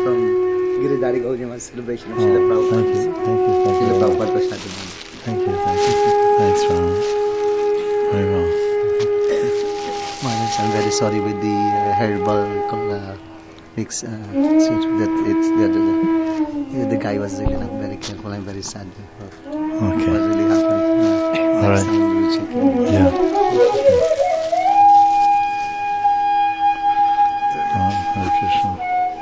from Giridhari Gaudiya celebration of Srila Prabhupada. Thank you. Srila Prabhupada Prasad. Thank you. Thanks, Ram. Very well. Maharaj, I'm very sorry with the herbal mix. The guy was really not very careful. I'm very sad. Okay. What really happened? All right. Next time we'll check in. Yeah. Hare Krishna.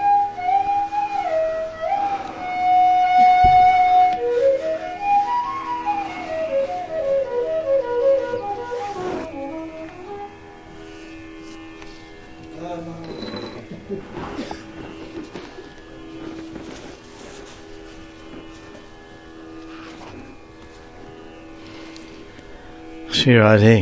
Shri Radhe.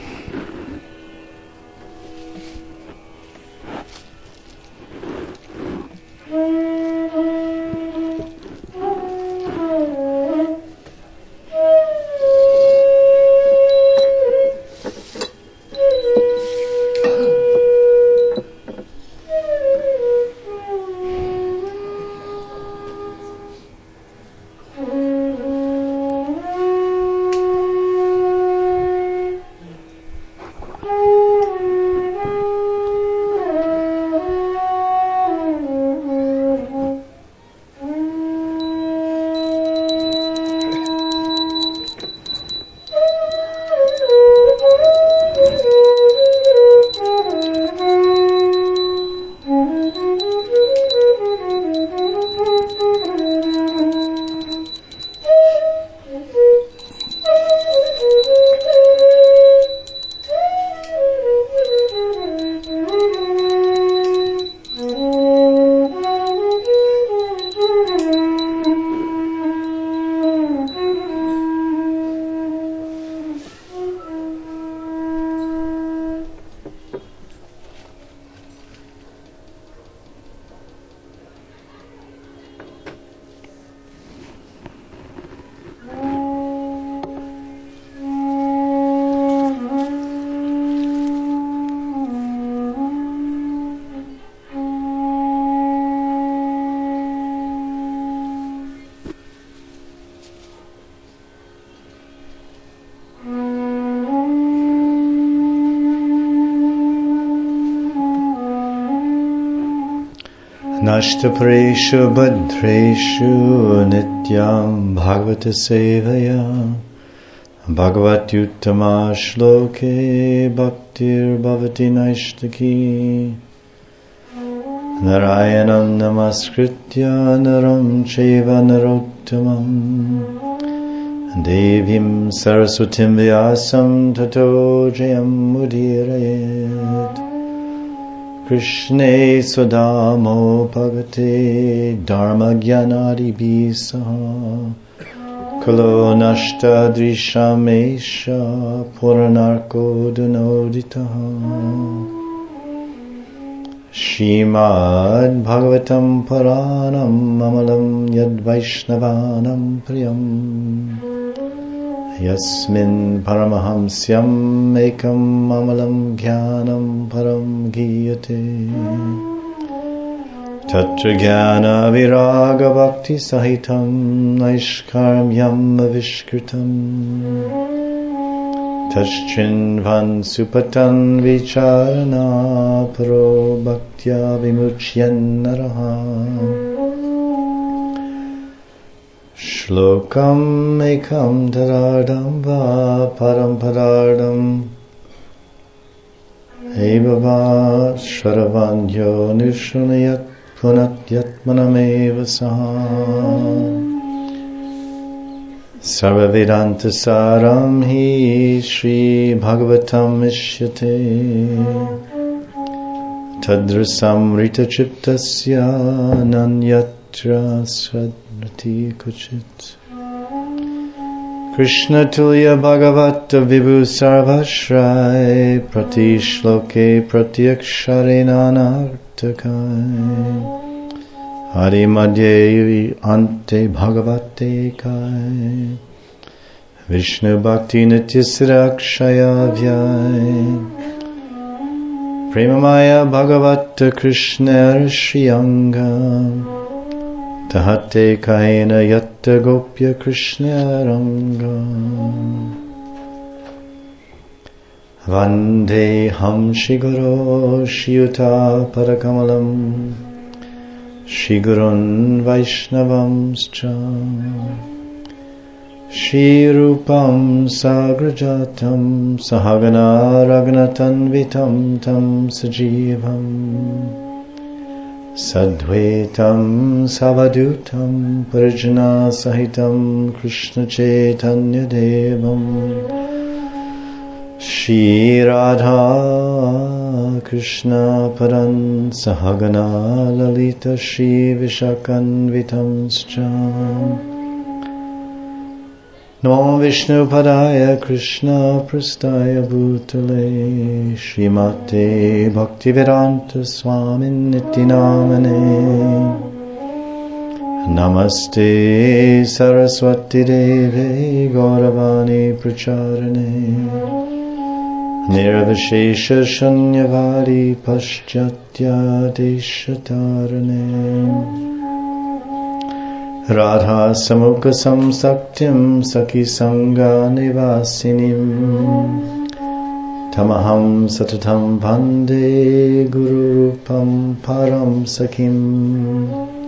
Nashtapareshu Bhadreshu Nityam Bhagavata Sevaya Bhagavatyuttama Shloke Bhaktir Bhavati Naishtaki Narayanam Namaskritya Naram Chaiva Narottamam Devim Saraswatim Vyasam Tato Jayam Mudirayet Krishne Swadamo Bhagate Dharma Gyanadi Bisaha Kalo Nashta Drishamesha Puranarko Dunoditaha Shrimad Bhagavatam Paranam Amalam Yad Vaishnavanam Priyam Yasmin Paramahamsyam Ekam Amalam Jnanam Param Giyate Tatra Jnana Viraga Bhakti Sahitam Naishkarmyam Avishkritam Taschin Van Supatan Vicharana Paro Bhaktya Vimuchyan Naraham Shlokam ekam taradam va paramparadam Evava shravanyo nishunayat punatyatmanameva saha Sarvavedanta saram hi Shri Bhagavatam ishyate Tadrasam rita chittasya nanyatra sradnati kuchit Krishna tulya bhagavata vibhu sarvashray Prati shloke pratyakshare nanartakai Adi madhye ante bhagavate kai Vishnu bhakti nityasrakshaya vyai Premamaya Bhagavata Krishna Shriyanga Tahate Kaina Yatta Gopya Krishna Ranga Vande Ham Shiguro Shiyuta Parakamalam Shigurun Vaishnavamscha Shri Rupam Sagrajatam Sahagana Ragnatanvitam Tam Sajivam Sadhvetam Savadutam Parjana Sahitam Krishna Chaitanya Devam Shri Radha Krishna Paran Sahagana Lalita Shri Vishakanvitamscha Namo Vishnu Padaya Krishna Prastaya Bhutale Srimate Bhaktivedanta Swamin Nityanamane Namaste Saraswati Deve Gauravani Pracharane Nirvishesha Shanyavari Paschatya Deshatarane Radha Samukha Samsaktyam Saki Sangha Nivasinim Tamaham Satatam Bhande Guru Rupam Param Sakim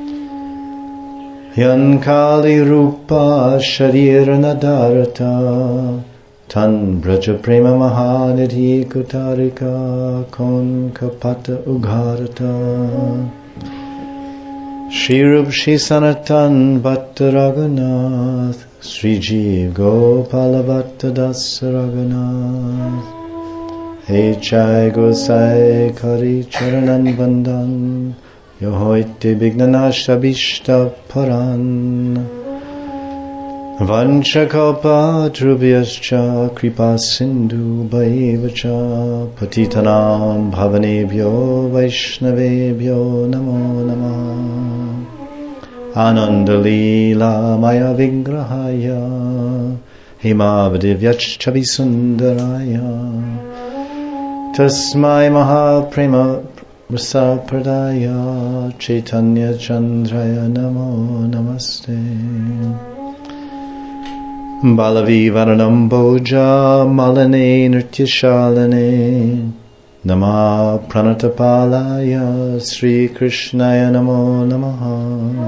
Yankali Rupa Sharira Nadarata Tan Braja Prema Mahanidhi Kutarika Kon Kapata Ugharata Shri Rup Shri Sanatan Bhatta Raghunath Shri Jeev Gopala Bhatta Das Raghunath He Chai Gosai Kari Charanan Bandan Yohoite Bignanasha Bishta Paran Vanchakalpa Drubhyascha Kripa Sindhu Bhaivacha Patitanam Bhavanebhyo Vaishnavebhyo Namo Namah Ananda Leela Maya Vigrahaya Himavadivyachchavi Sundaraya Tasmai Mahaprema Rasa Pradaya Chaitanya Chandraya Namo Namaste Balavi Varanam Boja Malane Nrityashalane Nama Pranatapalaya Sri Krishnaya Namo Namaha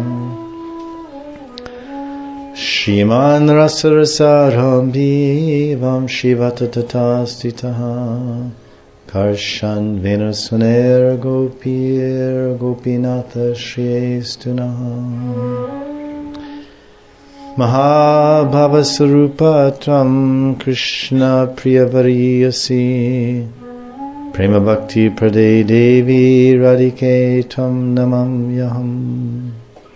Shiman Rasarasarambi Vam Shivatatastitaha Karshan Venusuner Gopir Gopinatha Shriyestunaha Mahabhavasarupatram Krishna Priyavariyasi Prema Bhakti Prade Devi Radhike Tvam Namam Yaham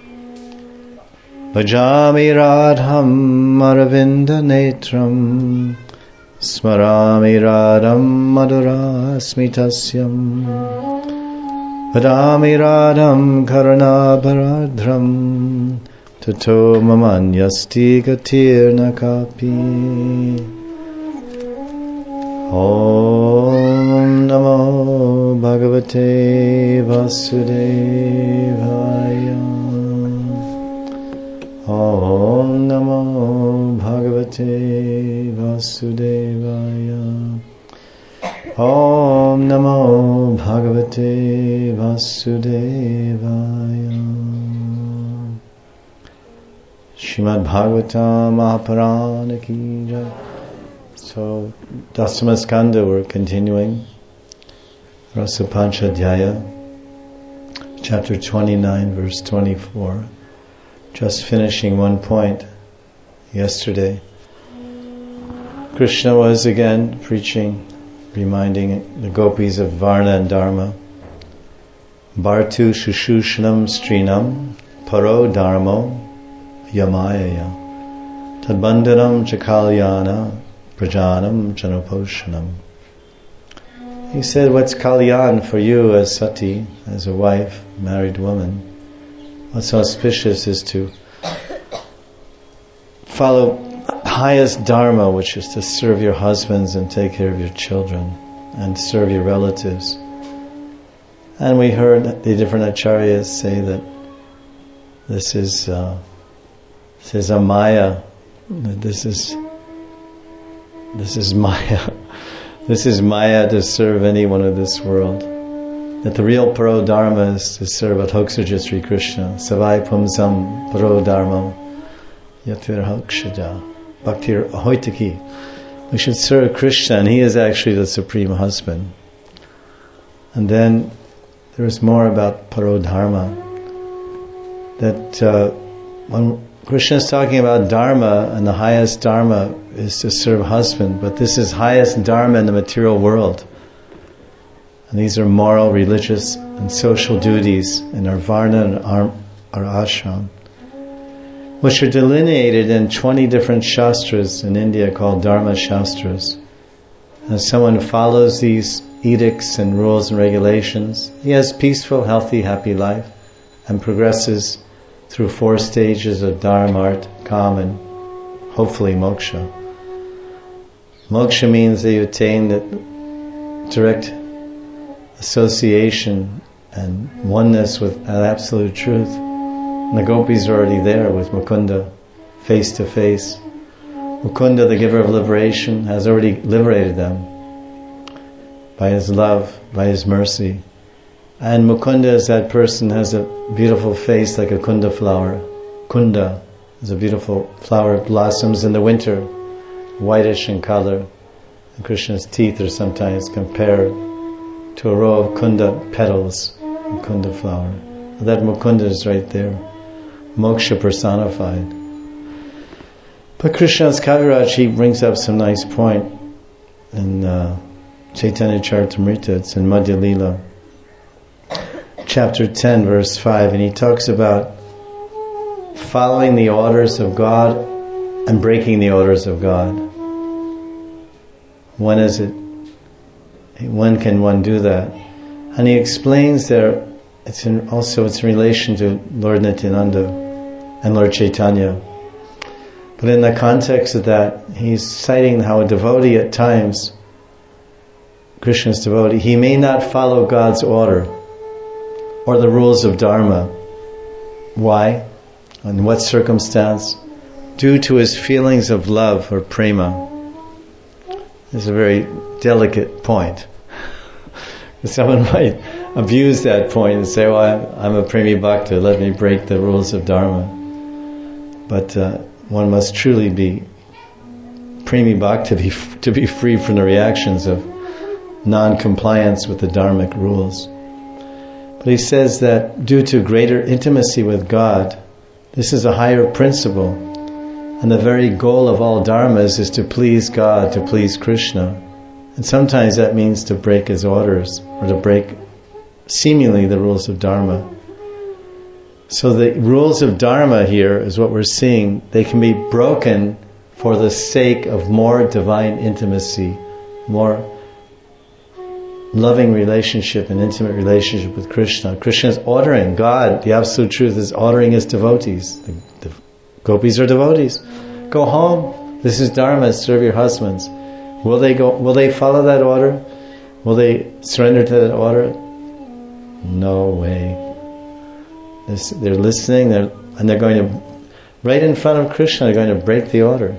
Bhajami Radham Aravinda Netram Smarami Radham Madhura Smitasyam Vadami Radham Karana Bharadram Tato mamanyasti gatirna kapi Om Namo Bhagavate Vasudevaya Om Namo Bhagavate Vasudevaya Om Namo Bhagavate Vasudevaya Srimad Bhagavatam Mahaparana Ki Jai. So, Dasamaskanda, we're continuing Rasa Panchadhyaya, chapter 29, verse 24. Just finishing one point yesterday. Krishna was again preaching, reminding the gopis of Varna and Dharma. Bhartu Shushushnam Strinam Paro Dharmo Yamayaya Tadbandanam Chakalyana Prajanam Janaposhanam. He said, what's Kalyan for you as Sati, as a wife, married woman? What's auspicious is to follow highest dharma, which is to serve your husbands and take care of your children and serve your relatives. And we heard the different acharyas say that this is a maya. This is maya. This is maya to serve anyone of this world. That the real paro dharma is to serve Adhoksaja Sri Krishna. Savai pumsam paro dharmam yatir hokshaja bhaktir ahoitaki. We should serve Krishna, and He is actually the supreme husband. And then there is more about paro dharma. That when Krishna is talking about dharma, and the highest dharma is to serve husband, but this is highest dharma in the material world. And these are moral, religious, and social duties in our varna and our ashram, which are delineated in 20 different shastras in India called Dharma Shastras. And if someone follows these edicts and rules and regulations, he has peaceful, healthy, happy life and progresses through 4 stages of dharma, art, kam, and hopefully moksha. Moksha means that you attain the direct association and oneness with absolute truth. And the gopis are already there with Mukunda, face to face. Mukunda, the giver of liberation, has already liberated them by his love, by his mercy. And Mukunda is that person, has a beautiful face like a kunda flower. Kunda is a beautiful flower, it blossoms in the winter, whitish in color. And Krishna's teeth are sometimes compared to a row of kunda petals, a kunda flower. That Mukunda is right there, moksha personified. But Krishna's Kaviraj, he brings up some nice point in Chaitanya Charitamrita. It's in Madhya Lila, chapter 10, verse 5, and he talks about following the orders of God and breaking the orders of God. When is it? When can one do that? And he explains there, it's in relation to Lord Nityananda and Lord Chaitanya. But in the context of that, he's citing how a devotee at times, Krishna's devotee, he may not follow God's order or the rules of Dharma. Why? In what circumstance? Due to his feelings of love or prema. It's a very delicate point. Someone might abuse that point and say, well, I'm a premi bhakta, let me break the rules of Dharma. But one must truly be premi bhakta to be free from the reactions of non-compliance with the dharmic rules. But he says that due to greater intimacy with God, this is a higher principle. And the very goal of all dharmas is to please God, to please Krishna. And sometimes that means to break His orders, or to break seemingly the rules of Dharma. So the rules of Dharma here is what we're seeing. They can be broken for the sake of more divine intimacy, more loving relationship and intimate relationship with Krishna. Krishna is ordering, God, the absolute truth, is ordering His devotees. The gopis are devotees. Go home. This is Dharma. Serve your husbands. Will they go? Will they follow that order? Will they surrender to that order? No way. They're listening, and they're going to, right in front of Krishna, they're going to break the order.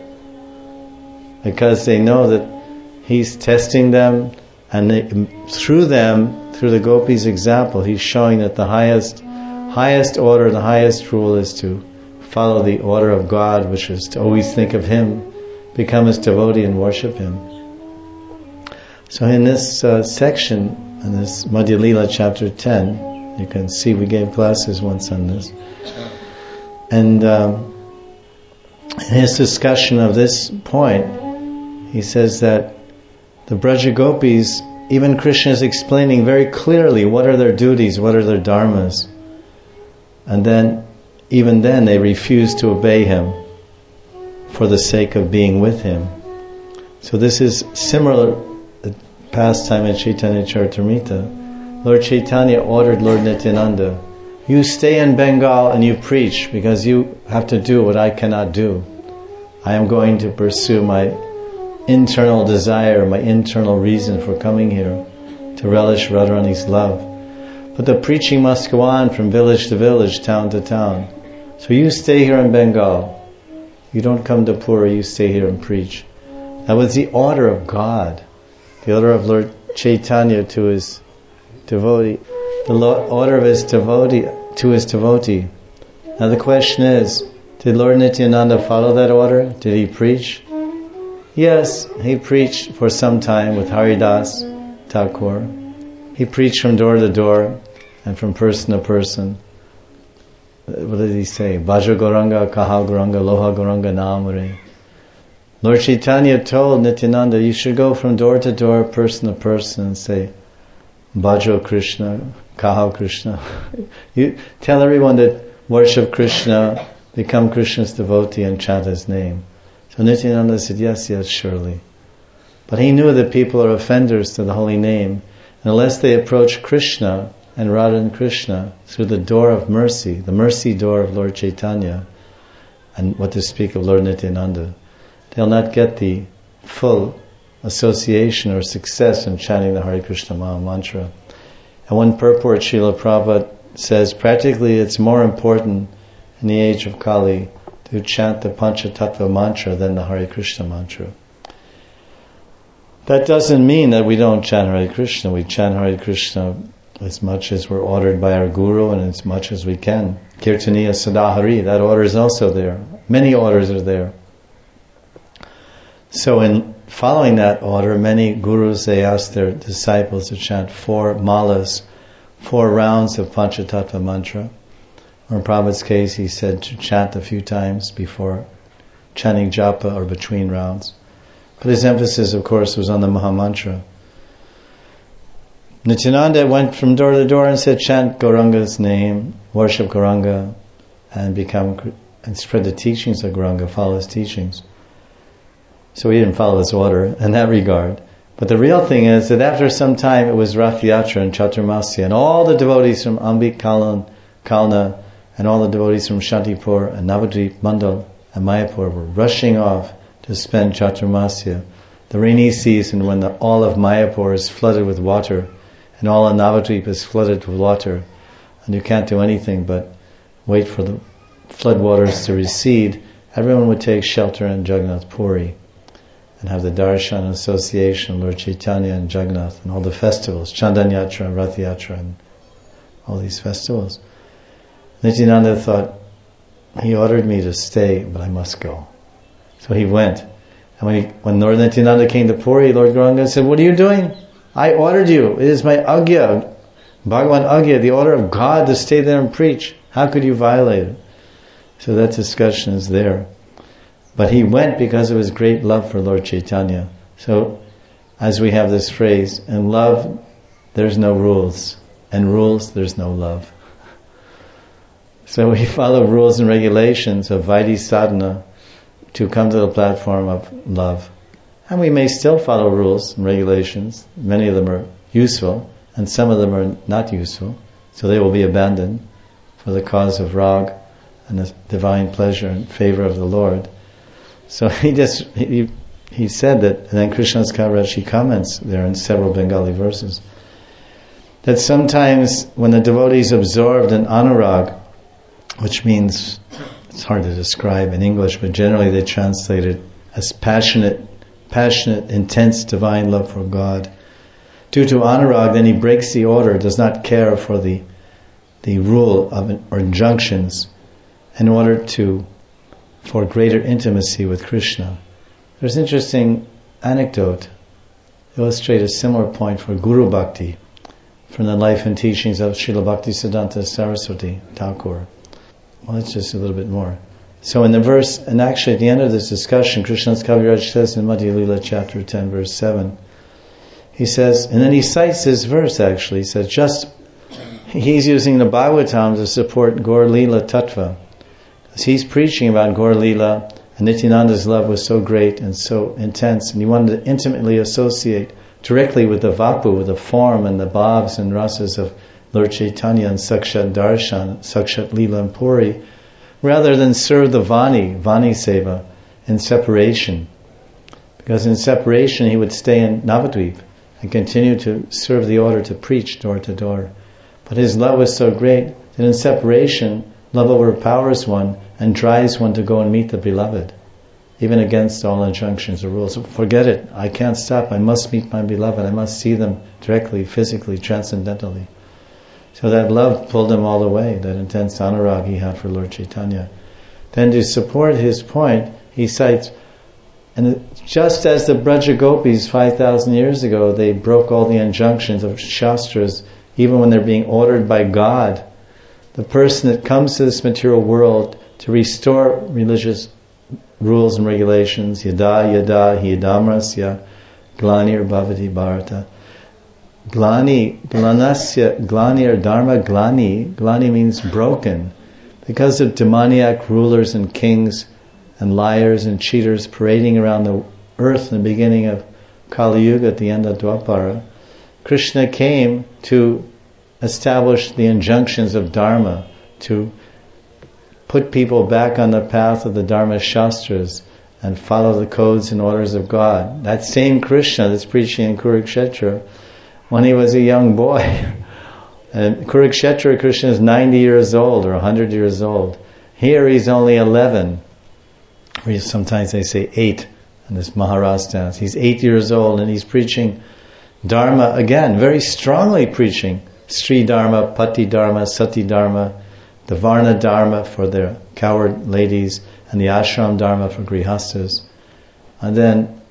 Because they know that He's testing them, and through the gopis' example, He's showing that the highest order, the highest rule is to follow the order of God, which is to always think of Him, become His devotee and worship Him. So in this section, in this Madhya Lila chapter 10, you can see we gave classes once on this. And in his discussion of this point, he says that the Braja Gopis, even Krishna is explaining very clearly what are their duties, what are their dharmas. And then, even then, they refuse to obey Him for the sake of being with Him. So this is similar pastime in Chaitanya Charitamrita. Lord Chaitanya ordered Lord Nityananda, you stay in Bengal and you preach, because you have to do what I cannot do. I am going to pursue my internal desire, my internal reason for coming here, to relish Radharani's love. But the preaching must go on from village to village, town to town. So you stay here in Bengal. You don't come to Puri, you stay here and preach. That was the order of God. The order of Lord Chaitanya to his devotee. The order of his devotee to his devotee. Now the question is, did Lord Nityananda follow that order? Did he preach? Yes, he preached for some time with Haridas Thakur. He preached from door to door and from person to person. What did he say? Bhaja Gauranga, Kaha Gauranga, Loha Gauranga, Namare. Lord Chaitanya told Nityananda, you should go from door to door, person to person, and say, Bhajo Krishna, Kaha Krishna. You tell everyone that worship Krishna, become Krishna's devotee, and chant his name. So Nityananda said, yes, surely. But he knew that people are offenders to the holy name, and unless they approach Krishna and Radha and Krishna through the door of mercy, the mercy door of Lord Chaitanya, and what to speak of Lord Nityananda, they'll not get the full association or success in chanting the Hare Krishna Maha Mantra. And one purport, Srila Prabhupada says, practically it's more important in the age of Kali to chant the Panchatattva mantra than the Hare Krishna mantra. That doesn't mean that we don't chant Hare Krishna. We chant Hare Krishna as much as we're ordered by our Guru and as much as we can. Kirtaniya Sadahari, that order is also there. Many orders are there. So in following that order, many gurus, they ask their disciples to chant 4 malas, 4 rounds of Panchatattva mantra. Or in Prabhupada's case, he said to chant a few times before chanting japa or between rounds. But his emphasis, of course, was on the Maha Mantra. Nityananda went from door to door and said, chant Gauranga's name, worship Gauranga, and spread the teachings of Gauranga, follow his teachings. So he didn't follow his order in that regard. But the real thing is that after some time it was Rath Yatra and Chaturmasya, and all the devotees from Ambik Kalna and all the devotees from Shantipur and Navadvip, Mandal and Mayapur were rushing off to spend Chaturmasya, the rainy season when all of Mayapur is flooded with water and all of Navadvip is flooded with water, and you can't do anything but wait for the flood waters to recede. Everyone would take shelter in Jagannath Puri and have the darshan association of Lord Chaitanya and Jagannath and all the festivals, Chandan Yatra and Rath Yatra and all these festivals. Nityananda thought, he ordered me to stay, but I must go. So he went. And when Lord Nityananda came to Puri, Lord Gauranga said, what are you doing? I ordered you. It is my agya, Bhagavan agya, the order of God to stay there and preach. How could you violate it? So that discussion is there. But he went because of his great love for Lord Chaitanya. So, as we have this phrase, in love, there's no rules. And rules, there's no love. So we follow rules and regulations of Vaidhi sadhana to come to the platform of love. And we may still follow rules and regulations. Many of them are useful, and some of them are not useful. So they will be abandoned for the cause of rag and the divine pleasure and favor of the Lord. So he said that, and then Krishnadas Kaviraj, he comments there in several Bengali verses, that sometimes when the devotee is absorbed in anurag, which means, it's hard to describe in English, but generally they translate it as passionate, intense divine love for God. Due to anurag, then he breaks the order, does not care for the rule or injunctions in order for greater intimacy with Krishna. There's an interesting anecdote to illustrate a similar point for Guru Bhakti from the life and teachings of Srila Bhaktisiddhanta Saraswati Thakur. Well, it's just a little bit more. So in the verse, and actually at the end of this discussion, Krishnadas Kaviraj says in Madhya Lila chapter 10 verse 7, he says, and then he cites this verse actually, he says he's using the Bhagavatam to support Gaur Lila Tattva. Because he's preaching about Gaur Lila, and Nityananda's love was so great and so intense, and he wanted to intimately associate directly with the Vapu, with the form and the bhavs and rasas of Lord Chaitanya and Sakshat Darshan, Sakshat Lila and Puri, rather than serve the Vani Seva, in separation. Because in separation he would stay in Navadvip and continue to serve the order to preach door to door. But his love was so great that in separation, love overpowers one and drives one to go and meet the beloved, even against all injunctions or rules. Forget it. I can't stop. I must meet my beloved. I must see them directly, physically, transcendentally. So that love pulled him all the way, that intense anurag he had for Lord Chaitanya. Then to support his point, he cites, and just as the Braja Gopis 5,000 years ago, they broke all the injunctions of Shastras, even when they're being ordered by God. The person that comes to this material world to restore religious rules and regulations, yada yada hi yadamrasya glanir bhavati bharata. Glani or dharma glani means broken. Because of demoniac rulers and kings and liars and cheaters parading around the earth in the beginning of Kali Yuga at the end of Dwapara, Krishna came to establish the injunctions of Dharma, to put people back on the path of the Dharma Shastras and follow the codes and orders of God. That same Krishna that's preaching in Kurukshetra, when he was a young boy, and Kurukshetra, Krishna is 90 years old or 100 years old. Here he's only 11. Or sometimes they say 8 in this Maharaj dance. He's 8 years old and he's preaching Dharma again, very strongly preaching Sri Dharma, Pati Dharma, Sati Dharma, the Varna Dharma for the coward ladies, and the Ashram Dharma for Grihastas. And then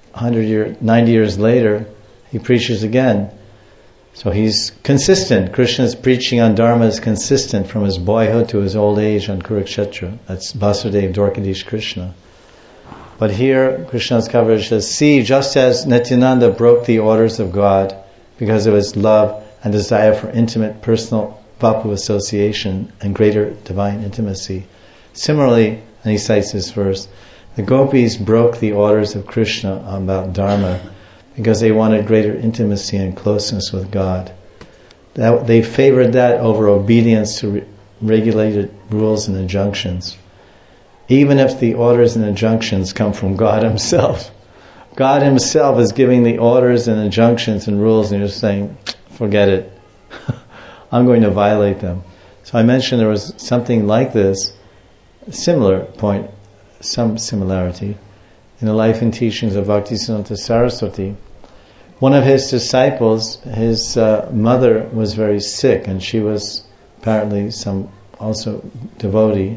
90 years later, he preaches again. So he's consistent. Krishna's preaching on Dharma is consistent from his boyhood to his old age on Kurukshetra. That's Vasudeva Dwarkadish Krishna. But here, Krishna's coverage says, see, just as Nityananda broke the orders of God because of his love and desire for intimate personal Vapu association and greater divine intimacy. Similarly, and he cites this verse, the gopis broke the orders of Krishna about Dharma because they wanted greater intimacy and closeness with God. They favored that over obedience to regulated rules and injunctions. Even if the orders and injunctions come from God Himself. God Himself is giving the orders and injunctions and rules and you're saying, forget it. I'm going to violate them. So I mentioned there was something like this, a similar point, some similarity, in the life and teachings of Bhaktisiddhanta Saraswati. One of his disciples, his mother was very sick, and she was apparently some also devotee.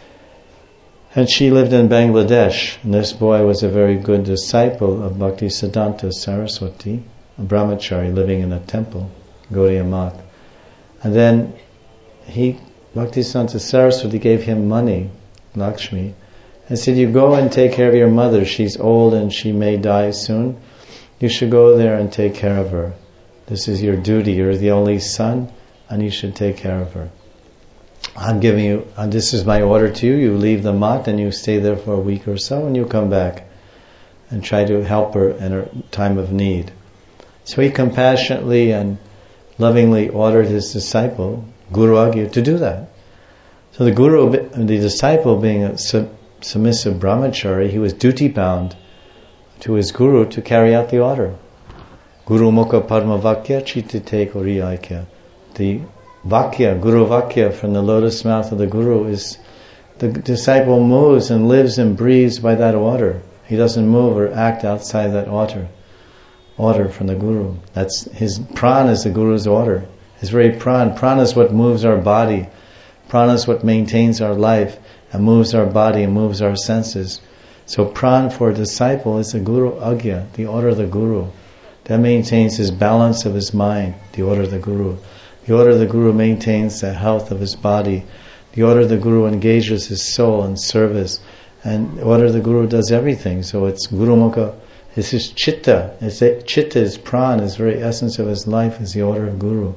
And she lived in Bangladesh, and this boy was a very good disciple of Bhaktisiddhanta Saraswati, a brahmachari living in a temple, Gaudiya Math. And then Bhaktisiddhanta Saraswati gave him money, Lakshmi, and said, you go and take care of your mother. She's old and she may die soon. You should go there and take care of her. This is your duty. You're the only son and you should take care of her. I'm giving you, and this is my order to you. You leave the mat and you stay there for a week or so and you come back and try to help her in her time of need. So he compassionately and lovingly ordered his disciple, Guru Agya, to do that. So the disciple being a submissive brahmachari, he was duty bound to his guru to carry out the order. Guru Mukha Padma Vakya Chitite Kori Aikya. The Vakya, Guru Vakya from the lotus mouth of the Guru is, the disciple moves and lives and breathes by that order. He doesn't move or act outside that order from the Guru. That's his prana is the Guru's order. His very prana. Prana is what moves our body. Prana is what maintains our life and moves our body and moves our senses. So prana for a disciple is the Guru Agya, the order of the Guru. That maintains his balance of his mind, the order of the Guru. The order of the Guru maintains the health of his body. The order of the Guru engages his soul in service. And the order of the Guru does everything. So it's Guru Mukha. It's his chitta. Chitta is prana, his very essence of his life is the order of Guru.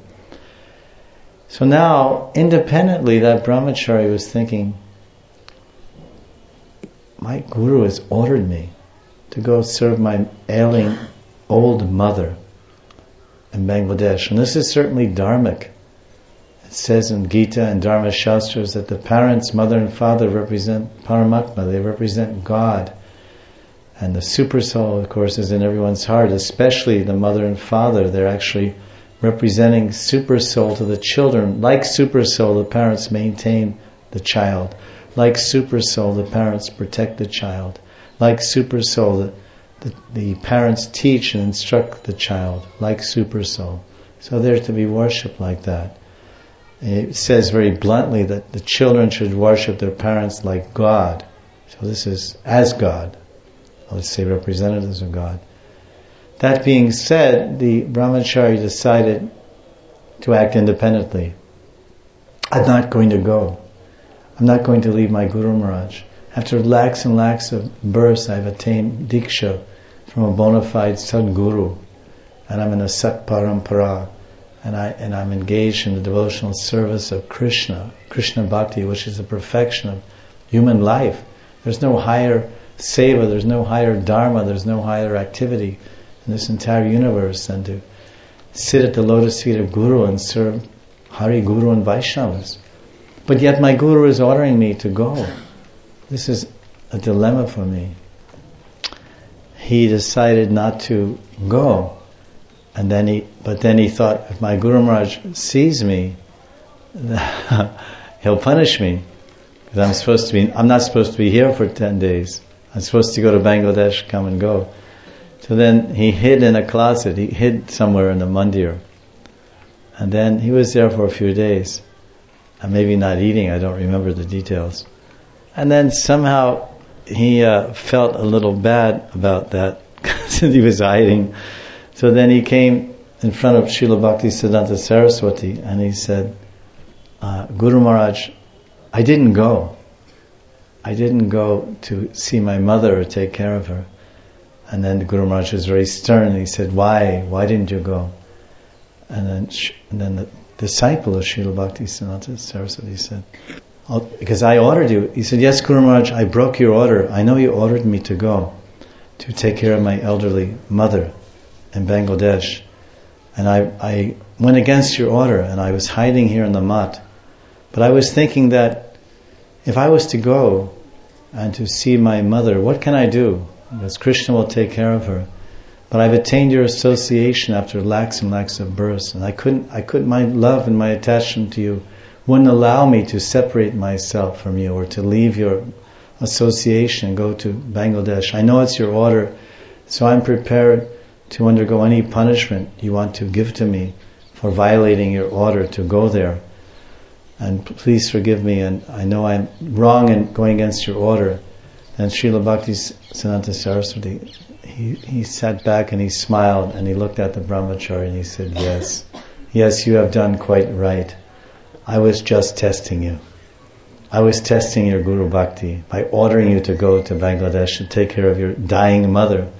So now, independently, that brahmachari was thinking, my Guru has ordered me to go serve my ailing old mother in Bangladesh. And this is certainly dharmic. It says in Gita and Dharma Shastras that the parents, mother and father, represent Paramatma. They represent God. And the super soul, of course, is in everyone's heart, especially the mother and father. They're actually representing super soul to the children. Like super soul, the parents maintain the child. Like super soul, the parents protect the child. Like super soul, the parents teach and instruct the child. Like super soul. So they're to be worshipped like that. It says very bluntly that the children should worship their parents like God. So this is as God. Let's say representatives of God. That being said, the brahmachari decided to act independently. I'm not going to go. I'm not going to leave my Guru Maharaj. After lakhs and lakhs of births, I've attained Diksha from a bona fide Sadguru. And I'm in a Sat Parampara. And I'm engaged in the devotional service of Krishna Bhakti, which is the perfection of human life. There's no higher seva, there's no higher dharma, there's no higher activity in this entire universe than to sit at the lotus feet of Guru and serve Hari, Guru and Vaishnavas. But yet my Guru is ordering me to go. This is a dilemma for me. He decided not to go. But then he thought, if my Guru Maharaj sees me, he'll punish me. Because I'm not supposed to be here for 10 days. I'm supposed to go to Bangladesh, come and go. So then he hid in a closet. He hid somewhere in the mandir. And then he was there for a few days. And maybe not eating, I don't remember the details. And then somehow he felt a little bad about that, because he was hiding. So then he came in front of Srila Bhaktisiddhanta Saraswati and he said, Guru Maharaj, I didn't go. I didn't go to see my mother or take care of her. And then the Guru Maharaj was very stern and he said, why? Why didn't you go? And then the disciple of Srila Bhaktisiddhanta Saraswati said, because I ordered you. He said, yes, Guru Maharaj, I broke your order. I know you ordered me to go to take care of my elderly mother in Bangladesh. And I went against your order and I was hiding here in the mat. But I was thinking that if I was to go and to see my mother, what can I do? Because Krishna will take care of her. But I've attained your association after lakhs and lakhs of births, and I couldn't, my love and my attachment to you wouldn't allow me to separate myself from you or to leave your association and go to Bangladesh. I know it's your order, so I'm prepared to undergo any punishment you want to give to me for violating your order to go there. And please forgive me, and I know I'm wrong in going against your order. And Srila Bhaktisiddhanta Saraswati, he sat back and he smiled and he looked at the brahmachari and he said, yes, you have done quite right. I was just testing you. I was testing your Guru Bhakti by ordering you to go to Bangladesh to take care of your dying mother.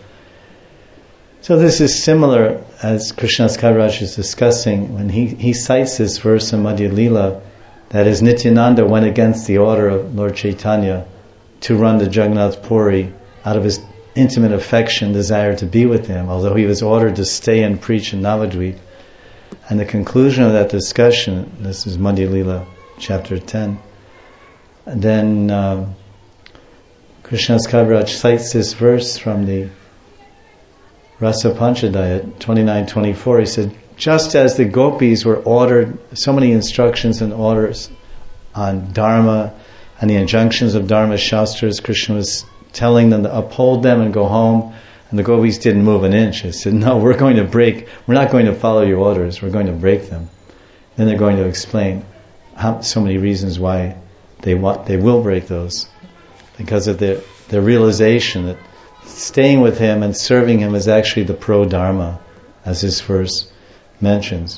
So this is similar, as Krishnadas Kaviraj is discussing, when he cites this verse in Madhya Lila, that is Nityananda went against the order of Lord Chaitanya to run to Jagannath Puri out of his intimate affection, desire to be with him, although he was ordered to stay and preach in Navadvip. And the conclusion of that discussion, this is Madhya Lila, chapter 10, and then Krishnadas Kaviraj cites this verse from the Rasa Panchadaya 29-24. He said, just as the gopis were ordered, so many instructions and orders on Dharma and the injunctions of Dharma Shastras, Krishna was telling them to uphold them and go home, and the gopis didn't move an inch. They said, no, we're not going to follow your orders, we're going to break them. Then they're going to explain so many reasons why they will break those, because of their realization that staying with him and serving him is actually the pro-dharma, as this verse mentions.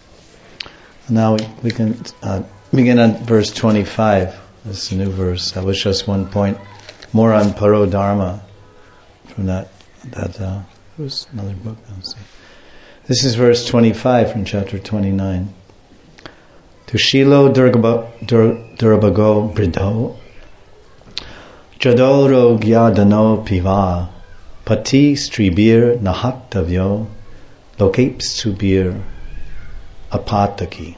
Now we can begin on verse 25. This is a new verse. That was just one point more on paro-dharma from that was another book. This is verse 25 from chapter 29. Tushilo Durbago Bridho Jadoro Gyadano Piva Pati Stribir Nahaktavyo Lokep Subir Apataki.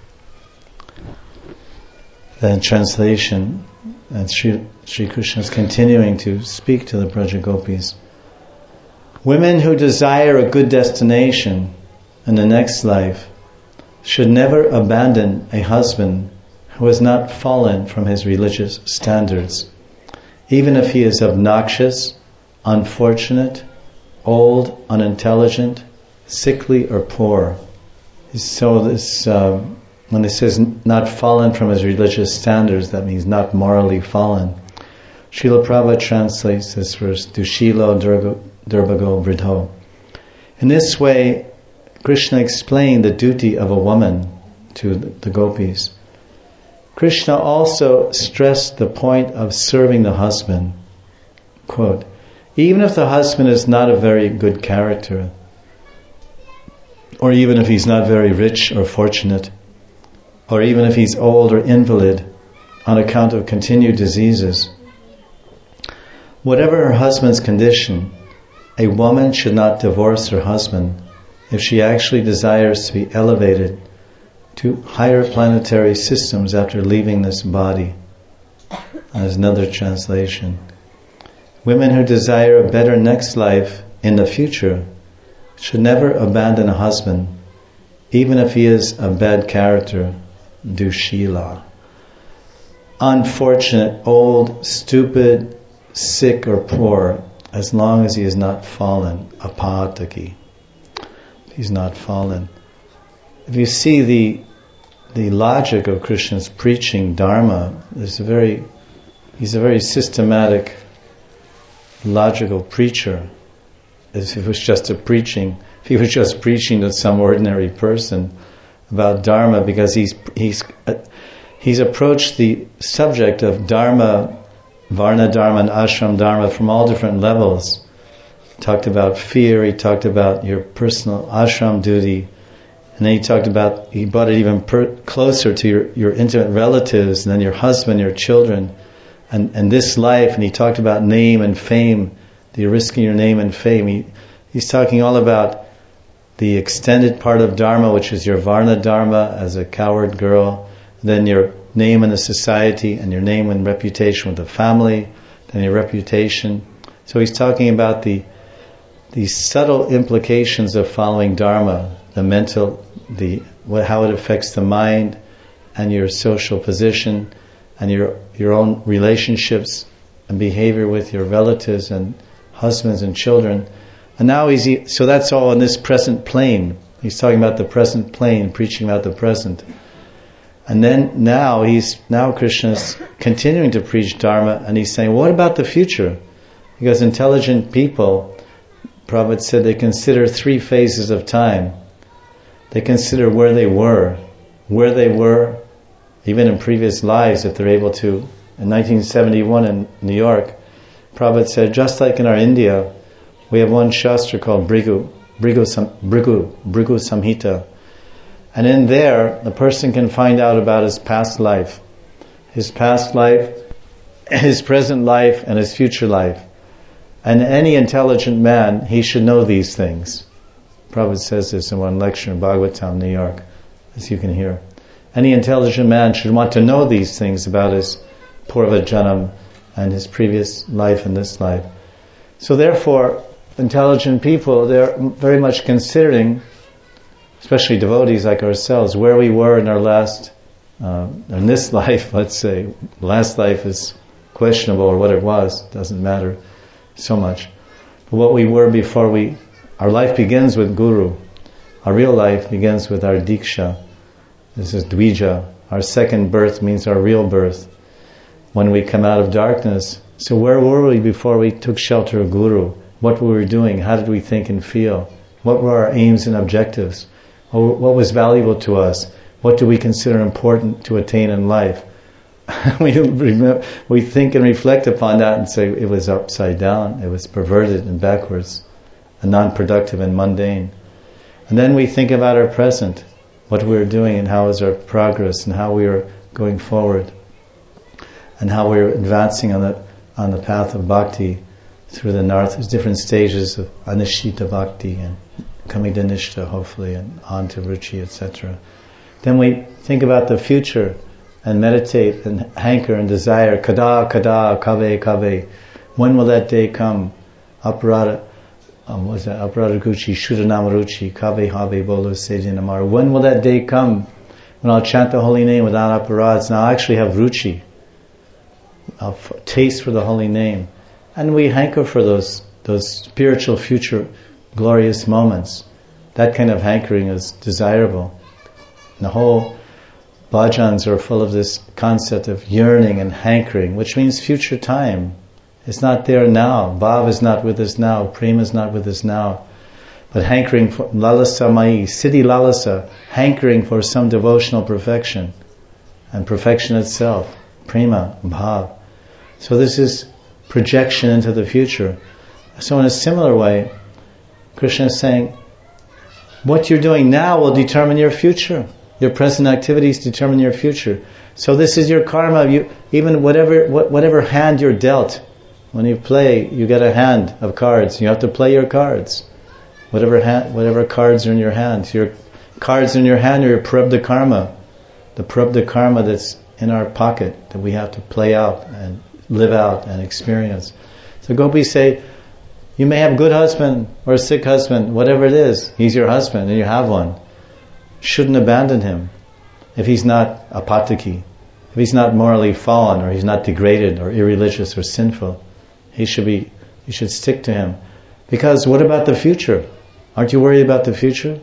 Then translation, and Sri Krishna is continuing to speak to the Braja Gopis. Women who desire a good destination in the next life should never abandon a husband who has not fallen from his religious standards, even if he is obnoxious, unfortunate, old, unintelligent, sickly, or poor. So this, when it says not fallen from his religious standards, that means not morally fallen. Srila Prabhupada translates this verse, Dushilo Durbago Vridho. In this way, Krishna explained the duty of a woman to the gopis. Krishna also stressed the point of serving the husband. Quote, even if the husband is not a very good character, or even if he's not very rich or fortunate, or even if he's old or invalid on account of continued diseases, whatever her husband's condition, a woman should not divorce her husband if she actually desires to be elevated to higher planetary systems after leaving this body. As another translation. Women who desire a better next life in the future should never abandon a husband, even if he is a bad character, dushila. Unfortunate, old, stupid, sick or poor, as long as he is not fallen, apataki. He's not fallen. If you see the logic of Krishna's preaching Dharma, he's a very systematic, logical preacher. If he was just preaching to some ordinary person about Dharma, because he's approached the subject of Dharma, Varna Dharma and Ashram Dharma from all different levels. He talked about fear, he talked about your personal ashram duty, and then he brought it even closer to your intimate relatives, and then your husband, your children, and this life, and he talked about name and fame, the risking your name and fame. He's talking all about the extended part of Dharma, which is your Varna Dharma as a coward girl, then your name in the society, and your name and reputation with the family, then your reputation. So he's talking about the subtle implications of following Dharma, the mental, how it affects the mind and your social position and your own relationships and behavior with your relatives and husbands and children. And now so that's all in this present plane. He's talking about the present plane, preaching about the present. And then now Krishna's continuing to preach Dharma, and he's saying, what about the future? Because intelligent people, Prabhupada said, they consider 3 phases of time. They consider where they were even in previous lives, if they're able to. In 1971 in New York, Prabhupada said, just like in our India, we have one shastra called Bhrigu Samhita. And in there, the person can find out about his past life, his present life, and his future life. And any intelligent man, he should know these things. Prabhupada says this in one lecture in Bhagavatam, New York, as you can hear. Any intelligent man should want to know these things about his Purva Janam and his previous life and this life. So therefore, intelligent people, they're very much considering, especially devotees like ourselves, where we were in our in this life, let's say. Last life is questionable, or what it was, doesn't matter so much. But what we were before our life begins with Guru. Our real life begins with our Diksha. This is Dvija. Our second birth means our real birth. When we come out of darkness. So where were we before we took shelter of Guru? What were we doing? How did we think and feel? What were our aims and objectives? What was valuable to us? What do we consider important to attain in life? We think and reflect upon that and say it was upside down, it was perverted and backwards, and non-productive and mundane. And then we think about our present, what we were doing and how is our progress and how we are going forward and how we are advancing on the path of bhakti through the different stages of anishita bhakti and coming to nishta hopefully and on to ruchi, etc. Then we think about the future and meditate and hanker and desire, kada, kave, when will that day come? Aparada. was that Aparadakuchi, Shuddhanamaruchi, Kave Have Bolo Sejinamar. When will that day come when I'll chant the holy name without aparads? Now I actually have ruchi, a taste for the holy name. And we hanker for those spiritual future glorious moments. That kind of hankering is desirable. And the whole bhajans are full of this concept of yearning and hankering, which means future time. It's not there now. Bhav is not with us now. Prema is not with us now. But hankering for lalasa mai, siddhi lalasa, hankering for some devotional perfection. And perfection itself, prema, bhav. So this is projection into the future. So in a similar way, Krishna is saying, what you're doing now will determine your future. Your present activities determine your future. So this is your karma. You, even whatever hand you're dealt, when you play, you get a hand of cards. You have to play your cards. Whatever cards are in your hand. Your cards in your hand are your prarabdha karma. The prarabdha karma that's in our pocket that we have to play out and live out and experience. So gopis say, you may have a good husband or a sick husband, whatever it is. He's your husband and you have one. Shouldn't abandon him if he's not apataki, if he's not morally fallen or he's not degraded or irreligious or sinful. You should stick to him. Because what about the future? Aren't you worried about the future?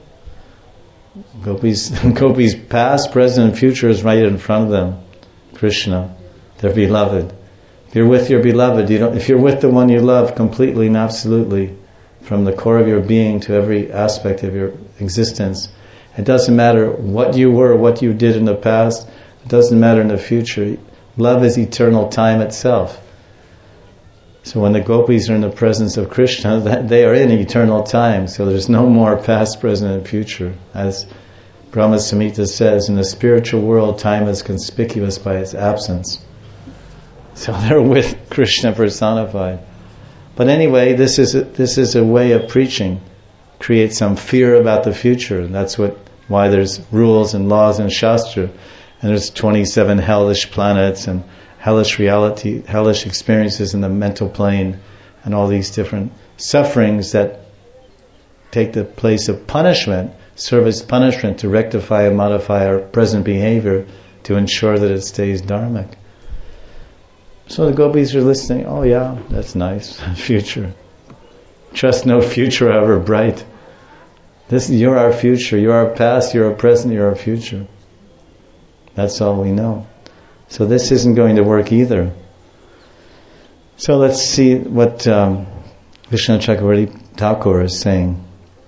Gopis past, present and future is right in front of them. Krishna, their beloved. If you're with your beloved, if you're with the one you love completely and absolutely, from the core of your being to every aspect of your existence, it doesn't matter what you were, what you did in the past, it doesn't matter in the future. Love is eternal time itself. So when the gopis are in the presence of Krishna, they are in eternal time, so there's no more past, present and future. As Brahma Samhita says, in the spiritual world, time is conspicuous by its absence. So they're with Krishna personified. But anyway, this is a way of preaching. Create some fear about the future. And that's why there's rules and laws in Shastra. And there's 27 hellish planets and hellish reality, hellish experiences in the mental plane, and all these different sufferings that take the place of punishment, serve as punishment to rectify and modify our present behavior to ensure that it stays dharmic. So the gopis are listening, oh yeah, that's nice, future. Trust no future however bright. You're our future, you're our past, you're our present, you're our future. That's all we know. So this isn't going to work either. So let's see what Vishnu Chakravarti Thakur is saying.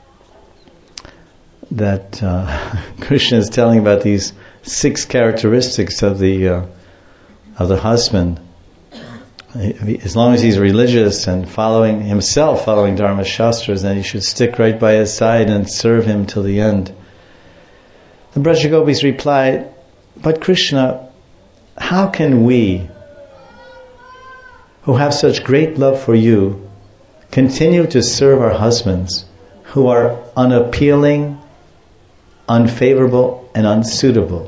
That Krishna is telling about these 6 characteristics of the husband. As long as he's religious and following Dharma Shastras, then he should stick right by his side and serve him till the end. The Brajagopis replied, but Krishna, how can we, who have such great love for you, continue to serve our husbands who are unappealing, unfavorable, and unsuitable?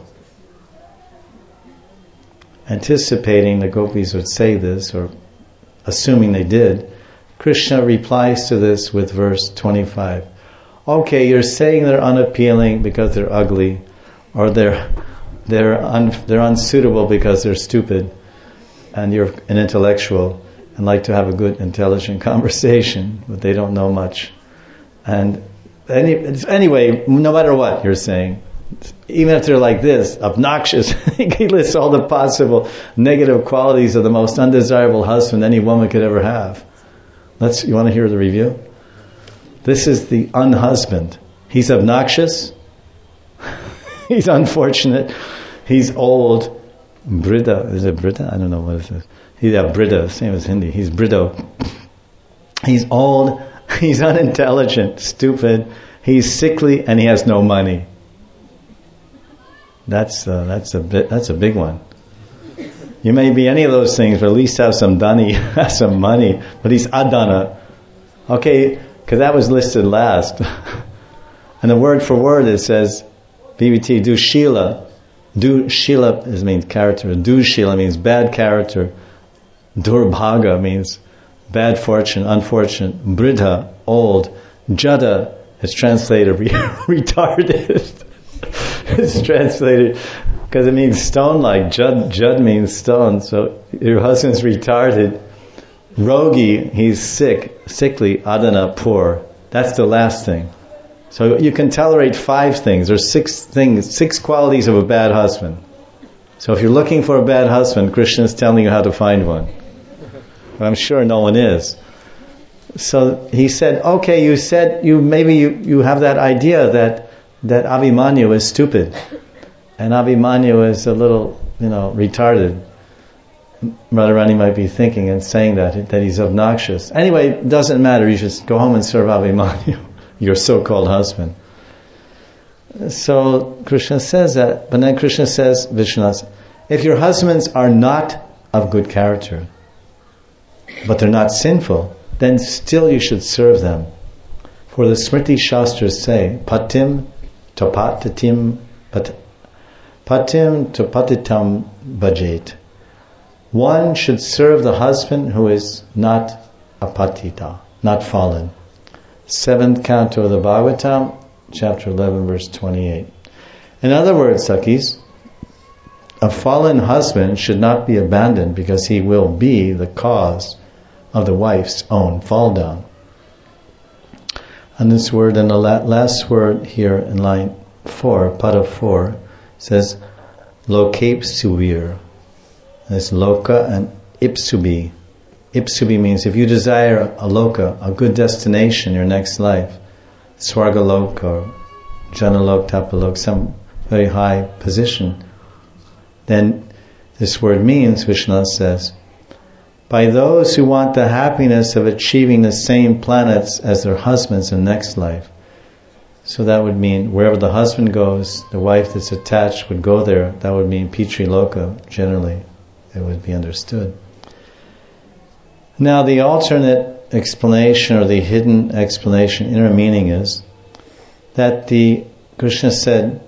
Anticipating the gopis would say this, or assuming they did, Krishna replies to this with verse 25. Okay, you're saying they're unappealing because they're ugly, or they're unsuitable because they're stupid, and you're an intellectual and like to have a good, intelligent conversation, but they don't know much. And anyway, no matter what you're saying, even if they're like this, obnoxious, he lists all the possible negative qualities of the most undesirable husband any woman could ever have. You want to hear the review? This is the unhusband. He's obnoxious. He's unfortunate. He's old. Brida. Is it Brida? I don't know what it is. He's Brida, same as Hindi. He's Brido. He's old. He's unintelligent, stupid. He's sickly, and he has no money. That's a big one. You may be any of those things, but at least have some dani, have some money. But he's adana. Okay, because that was listed last. And the word for word it says, BBT, dushila. Dushila means character. Dushila means bad character. Durbhaga means bad fortune, unfortunate. Bridha old. Jada is translated retarded. It's translated because it means stone-like. Jud means stone. So your husband's retarded. Rogi, he's sickly. Adana, poor. That's the last thing. So you can tolerate 5 things. There's 6 qualities of a bad husband. So if you're looking for a bad husband, Krishna is telling you how to find one. But I'm sure no one is. So he said, okay, you said you have that idea that Abhimanyu is stupid. And Abhimanyu is a little, retarded. Radharani might be thinking and saying that he's obnoxious. Anyway, it doesn't matter. You just go home and serve Abhimanyu, your so-called husband. So Krishna says that, but then Krishna says, Vishwanath, if your husbands are not of good character, but they're not sinful, then still you should serve them. For the Smriti Shastras say, Patim tapatitam bhajet. One should serve the husband who is not apatita, not fallen. 7th canto of the Bhagavatam, chapter 11, verse 28. In other words, Sakis, a fallen husband should not be abandoned because he will be the cause of the wife's own fall down. And this word, and the last word here in line 4, pada 4, says lokep suvir. There's loka and ipsubi. Ipsubi means if you desire a loka, a good destination, your next life, Swargalok or Janalok, Tapalok, some very high position, then this word means, Vishnu says, by those who want the happiness of achieving the same planets as their husbands in next life. So that would mean wherever the husband goes, the wife that's attached would go there. That would mean Pitri Loka, generally. It would be understood. Now the alternate explanation or the hidden explanation, inner meaning is that Krishna said,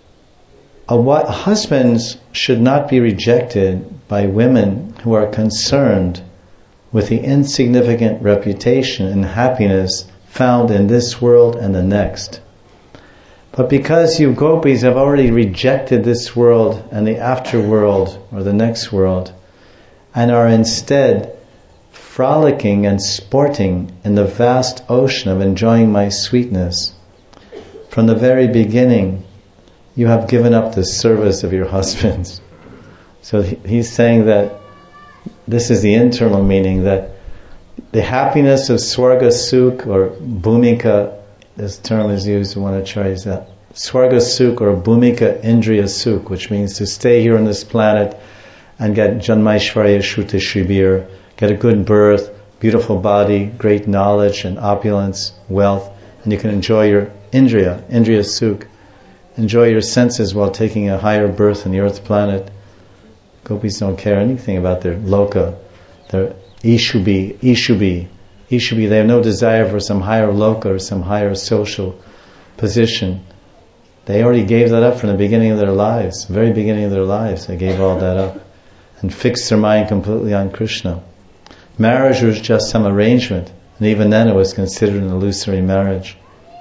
husbands should not be rejected by women who are concerned with the insignificant reputation and happiness found in this world and the next. But because you gopis have already rejected this world and the afterworld or the next world and are instead frolicking and sporting in the vast ocean of enjoying my sweetness, from the very beginning you have given up the service of your husbands. So he's saying that this is the internal meaning, that the happiness of Swarga Sukh or Bhumika, this term is used in one acharyas, that Swarga Sukh or Bhumika Indriya Sukh, which means to stay here on this planet and get Janmaishvarya Shruta Shibir, get a good birth, beautiful body, great knowledge and opulence, wealth, and you can enjoy your Indriya Sukh, enjoy your senses while taking a higher birth on the earth planet. Gopis don't care anything about their loka, their ishubi. They have no desire for some higher loka or some higher social position. They already gave that up from the beginning of their lives, very beginning of their lives. They gave all that up and fixed their mind completely on Krishna. Marriage was just some arrangement, and even then it was considered an illusory marriage.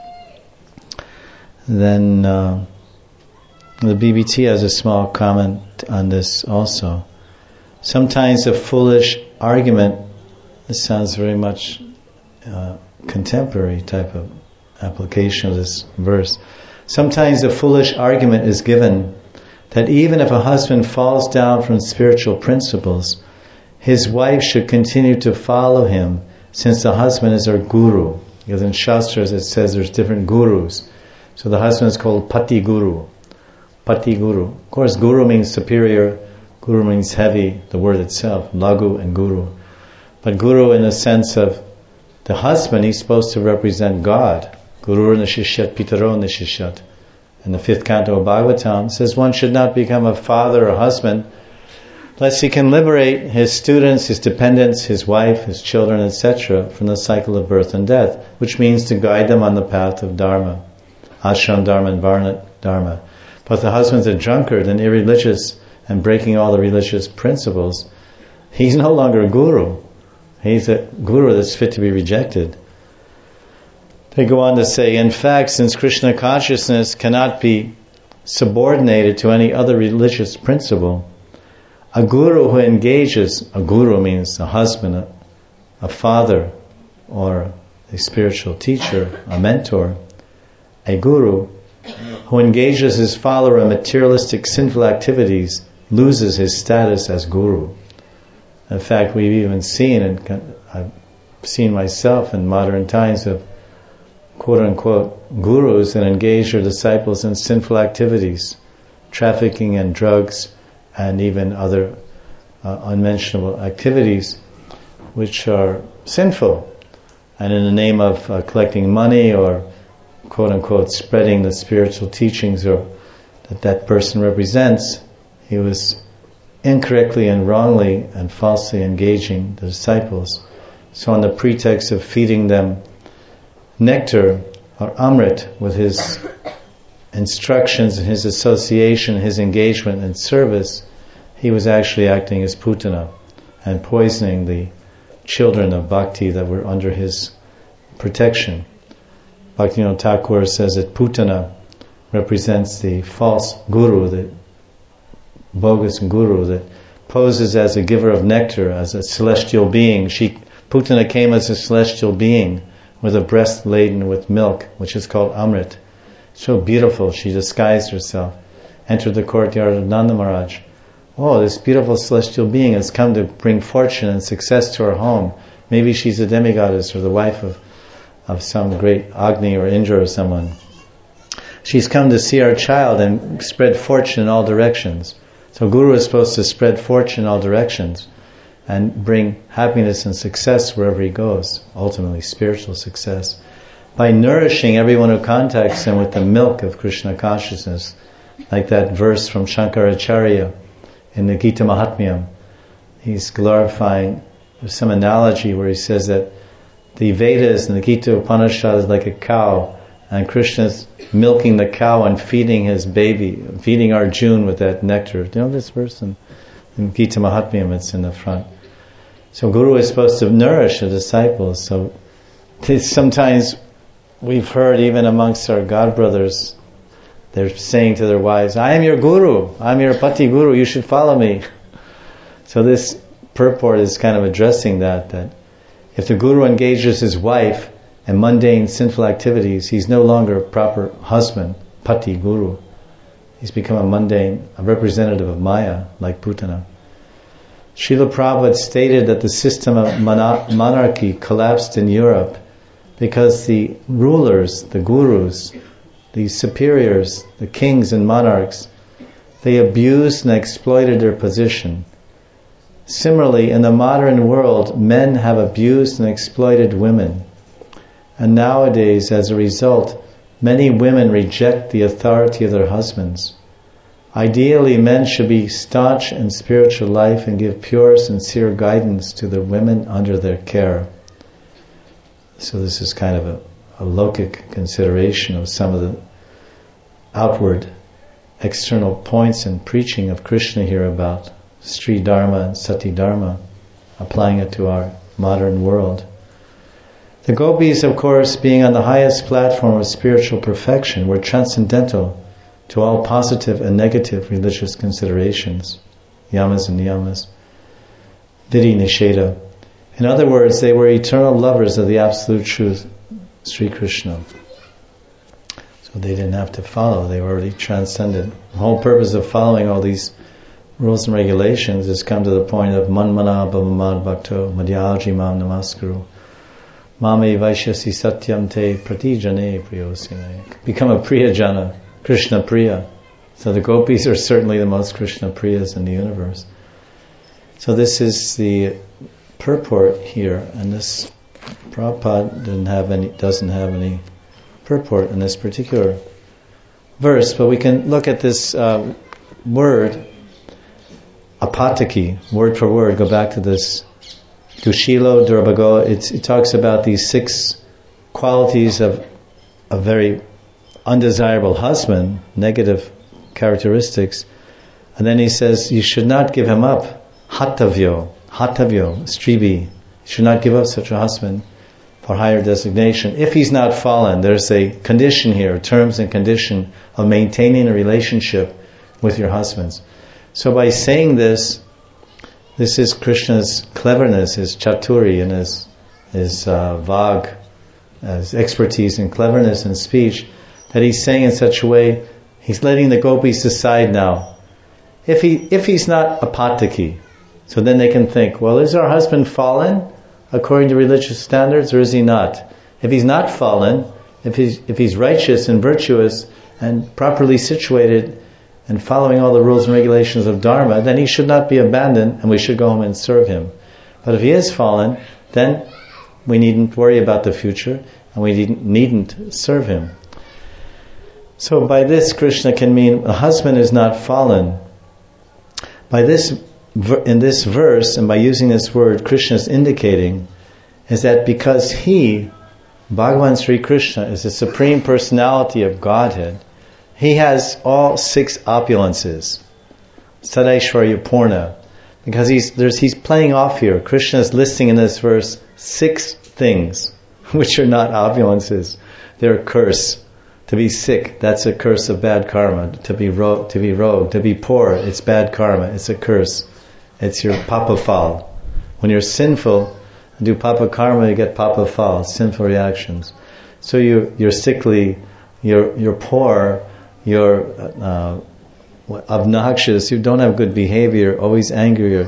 Then the BBT has a small comment on this also. Sometimes a foolish argument, this sounds very much contemporary type of application of this verse. Sometimes a foolish argument is given that even if a husband falls down from spiritual principles, his wife should continue to follow him since the husband is her guru. Because in Shastras it says there's different gurus. So the husband is called Pati Guru. Pati Guru. Of course, Guru means superior, Guru means heavy, the word itself, Lagu and Guru. But Guru in the sense of the husband, he's supposed to represent God. Guru Nishishyat, Pitaro Nishishyat. In the 5th canto of Bhagavatam, says one should not become a father or husband unless he can liberate his students, his dependents, his wife, his children, etc. from the cycle of birth and death, which means to guide them on the path of Dharma. Ashram Dharma and Varna Dharma. But if the husband's a drunkard and irreligious and breaking all the religious principles, he's no longer a guru. He's a guru that's fit to be rejected. They go on to say, in fact, since Krishna consciousness cannot be subordinated to any other religious principle, a guru who engages, a guru means a husband, a father, or a spiritual teacher, a mentor, a guru who engages his follower in materialistic sinful activities loses his status as guru. In fact, we've even seen, and I've seen myself in modern times, of quote-unquote gurus that engage their disciples in sinful activities, trafficking and drugs, and even other unmentionable activities which are sinful. And in the name of collecting money or quote-unquote spreading the spiritual teachings or that person represents, he was incorrectly and wrongly and falsely engaging the disciples. So on the pretext of feeding them nectar or amrit with his instructions and his association, his engagement and service, he was actually acting as Putana and poisoning the children of bhakti that were under his protection. Bhaktivinoda Thakur says that Putana represents the false guru, the bogus guru that poses as a giver of nectar, as a celestial being. Putana came as a celestial being with a breast laden with milk, which is called Amrit. So beautiful, she disguised herself, entered the courtyard of Nanda Maharaj. Oh, this beautiful celestial being has come to bring fortune and success to our home. Maybe she's a demigoddess or the wife of some great Agni or Indra or someone. She's come to see our child and spread fortune in all directions. So Guru is supposed to spread fortune in all directions and bring happiness and success wherever he goes, ultimately spiritual success, by nourishing everyone who contacts him with the milk of Krishna consciousness, like that verse from Shankaracharya in the Gita Mahatmyam. He's glorifying, there's some analogy where he says that the Vedas and the Gita Upanishad is like a cow, and Krishna's milking the cow and feeding his baby, feeding Arjuna with that nectar. Do you know this verse? In Gita Mahatmyam, it's in the front. So Guru is supposed to nourish the disciples. So sometimes we've heard even amongst our God brothers, they're saying to their wives, I am your Guru, I'm your Pati Guru, you should follow me. So this purport is kind of addressing that if the Guru engages his wife in mundane sinful activities, he's no longer a proper husband, Pati Guru. He's become a representative of Maya, like Putana. Srila Prabhupada stated that the system of monarchy collapsed in Europe because the rulers, the gurus, the superiors, the kings and monarchs, they abused and exploited their position. Similarly, in the modern world, men have abused and exploited women. And nowadays, as a result, many women reject the authority of their husbands. Ideally, men should be staunch in spiritual life and give pure, sincere guidance to the women under their care. So this is kind of a lokic consideration of some of the outward, external points and preaching of Krishna here about Sri Dharma and Sati Dharma, applying it to our modern world. The gopis, of course, being on the highest platform of spiritual perfection, were transcendental to all positive and negative religious considerations, yamas and niyamas, vidhi nisheda. In other words, they were eternal lovers of the absolute truth, Sri Krishna. So they didn't have to follow, they were already transcended. The whole purpose of following all these rules and regulations has come to the point of manmana bhavamad bhakto madhyaji mam namaskuru mame vaishyasi satyam te pratijane priyosine. Become a priyajana, Krishna priya. So the gopis are certainly the most Krishna priyas in the universe. So this is the purport here, and this Prabhupada doesn't have any purport in this particular verse, but we can look at this word apataki, word for word, go back to this Dushilo Durbago. It talks about these 6 qualities of a very undesirable husband, negative characteristics. And then he says, you should not give him up. Hatavyo, stribi. You should not give up such a husband. for higher designation. If he's not fallen, there's a condition here, terms and condition of maintaining a relationship with your husbands. So by saying this is Krishna's cleverness, his chaturi, and his vag, his expertise in cleverness and speech, that he's saying in such a way, he's letting the gopis decide now. If he's not a pataki, so then they can think, well, is our husband fallen according to religious standards, or is he not? If he's not fallen, if he's righteous and virtuous and properly situated and following all the rules and regulations of Dharma, then he should not be abandoned and we should go home and serve him. But if he is fallen, then we needn't worry about the future and we needn't serve him. So by this, Krishna can mean a husband is not fallen. By this, in this verse, and by using this word, Krishna is indicating is that because he, Bhagavan Sri Krishna, is the Supreme Personality of Godhead, he has all 6 opulences, Sadaishvarya Purna, because he's playing off here. Krishna is listing in this verse 6 things which are not opulences. They're a curse. To be sick, that's a curse of bad karma. To be rogue, to be poor, it's bad karma. It's a curse. It's your papa phal. When you're sinful, do papa karma, you get papa phal, sinful reactions. So you're sickly, you're poor, you're obnoxious, you don't have good behavior, always angry, you're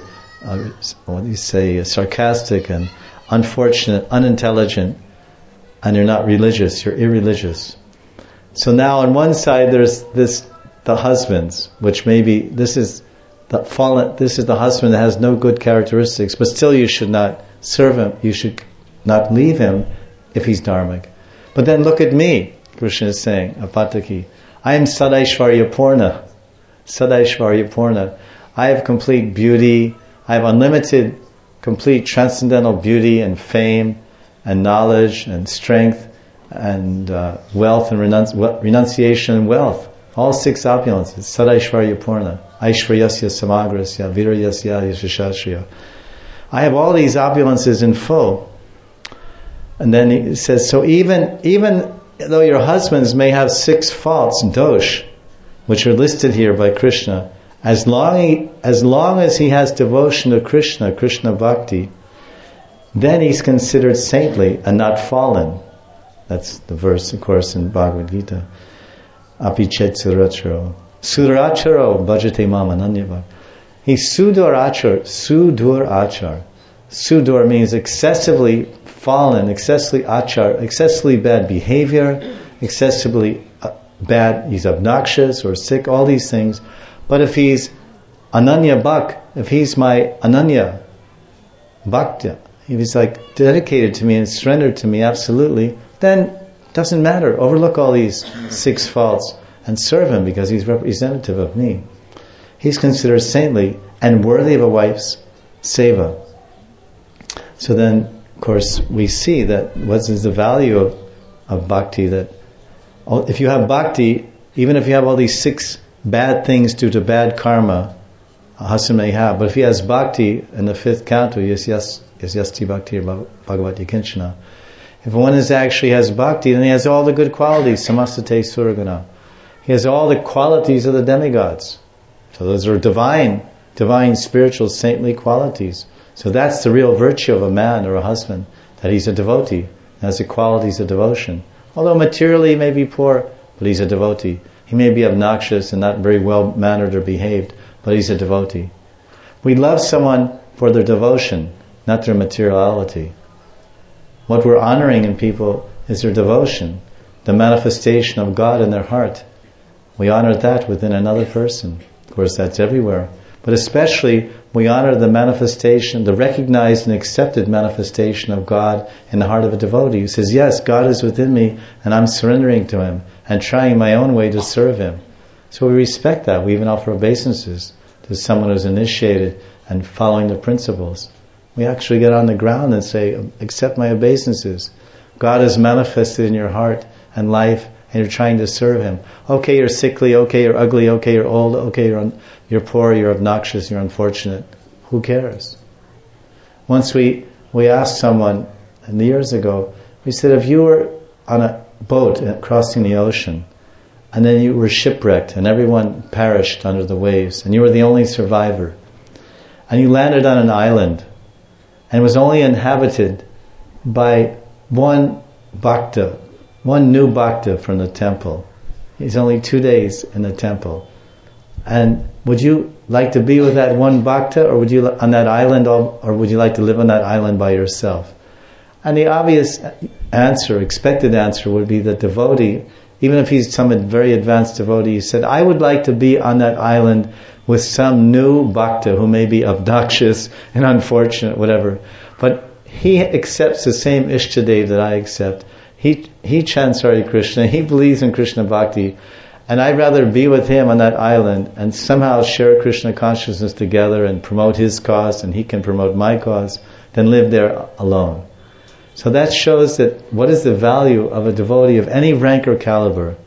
sarcastic and unfortunate, unintelligent, and you're not religious, you're irreligious. So now on one side there's the husbands, which maybe this is the husband that has no good characteristics, but still you should not serve him, you should not leave him if he's dharmic. But then look at me, Krishna is saying, Apataki. I am Sadaishvarya Purna. Sadaishvarya Purna. I have complete beauty, I have unlimited, complete transcendental beauty and fame and knowledge and strength and wealth and renunciation and wealth. All 6 opulences. Sadaishvarya Purna. Aishvaryasya samagrasya viraryasya yashashasya. I have all these opulences in full. And then he says, so even though your husbands may have 6 faults, dosh, which are listed here by Krishna, as long as he has devotion to Krishna bhakti, then he's considered saintly and not fallen. That's the verse, of course, in Bhagavad Gita. Apichet suracharo. Suracharo bhajate mam ananyava. He's sudur achar. Sudur means excessively fallen, excessively achar, excessively bad behavior, excessively bad, he's obnoxious or sick, all these things. But if he's ananya bhak, if he's my ananya bhakti, if he's like dedicated to me and surrendered to me absolutely, then doesn't matter. Overlook all these 6 faults and serve him because he's representative of me. He's considered saintly and worthy of a wife's seva. So then, of course, we see that what is the value of bhakti, that if you have bhakti, even if you have all these 6 bad things due to bad karma, a husband may have, but if he has bhakti in the 5th canto, yasyasti bhakti bhagavati kinchana, if one actually has bhakti, then he has all the good qualities, samastate suragana. He has all the qualities of the demigods. So those are divine, spiritual, saintly qualities. So that's the real virtue of a man or a husband, that he's a devotee, has the qualities of devotion. Although materially he may be poor, but he's a devotee. He may be obnoxious and not very well mannered or behaved, but he's a devotee. We love someone for their devotion, not their materiality. What we're honoring in people is their devotion, the manifestation of God in their heart. We honor that within another person. Of course, that's everywhere. But especially, we honor the manifestation, the recognized and accepted manifestation of God in the heart of a devotee who says, yes, God is within me and I'm surrendering to Him and trying my own way to serve Him. So we respect that. We even offer obeisances to someone who's initiated and following the principles. We actually get on the ground and say, accept my obeisances. God is manifested in your heart and life and you're trying to serve Him. Okay, you're sickly, okay, you're ugly, okay, you're old, okay, you're poor, you're obnoxious, you're unfortunate. Who cares? Once we asked someone, and years ago, He said, if you were on a boat crossing the ocean, and then you were shipwrecked, and everyone perished under the waves, and you were the only survivor, and you landed on an island, and it was only inhabited by one bhakta, one new bhakta from the temple. He's only 2 days in the temple. And would you like to be with that one bhakta, or would you on that island, or would you like to live on that island by yourself? And the obvious answer, expected answer, would be the devotee, even if he's some very advanced devotee, he said, I would like to be on that island with some new bhakta who may be obnoxious and unfortunate, whatever. But he accepts the same Ishtadev that I accept. He chants Hare Krishna, he believes in Krishna Bhakti, and I'd rather be with him on that island and somehow share Krishna consciousness together and promote his cause, and he can promote my cause, than live there alone. So that shows that what is the value of a devotee of any rank or caliber.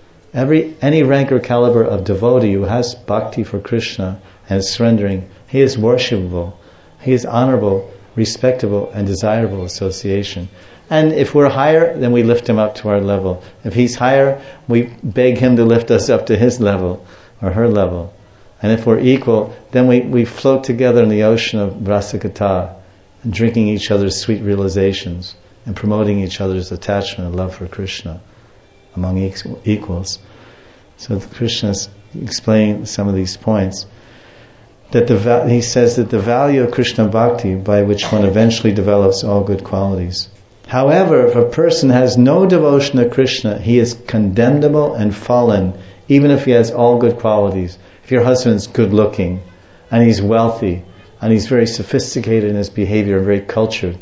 Any rank or caliber of devotee who has bhakti for Krishna and is surrendering, he is worshipable, he is honorable, respectable, and desirable association. And if we're higher, then we lift him up to our level. If he's higher, we beg him to lift us up to his level or her level. And if we're equal, then we float together in the ocean of Rasikata, drinking each other's sweet realizations and promoting each other's attachment and love for Krishna among equals. So Krishna is explaining some of these points. That he says that the value of Krishna Bhakti, by which one eventually develops all good qualities. However, if a person has no devotion to Krishna, he is condemnable and fallen, even if he has all good qualities. If your husband's good looking, and he's wealthy, and he's very sophisticated in his behavior, very cultured,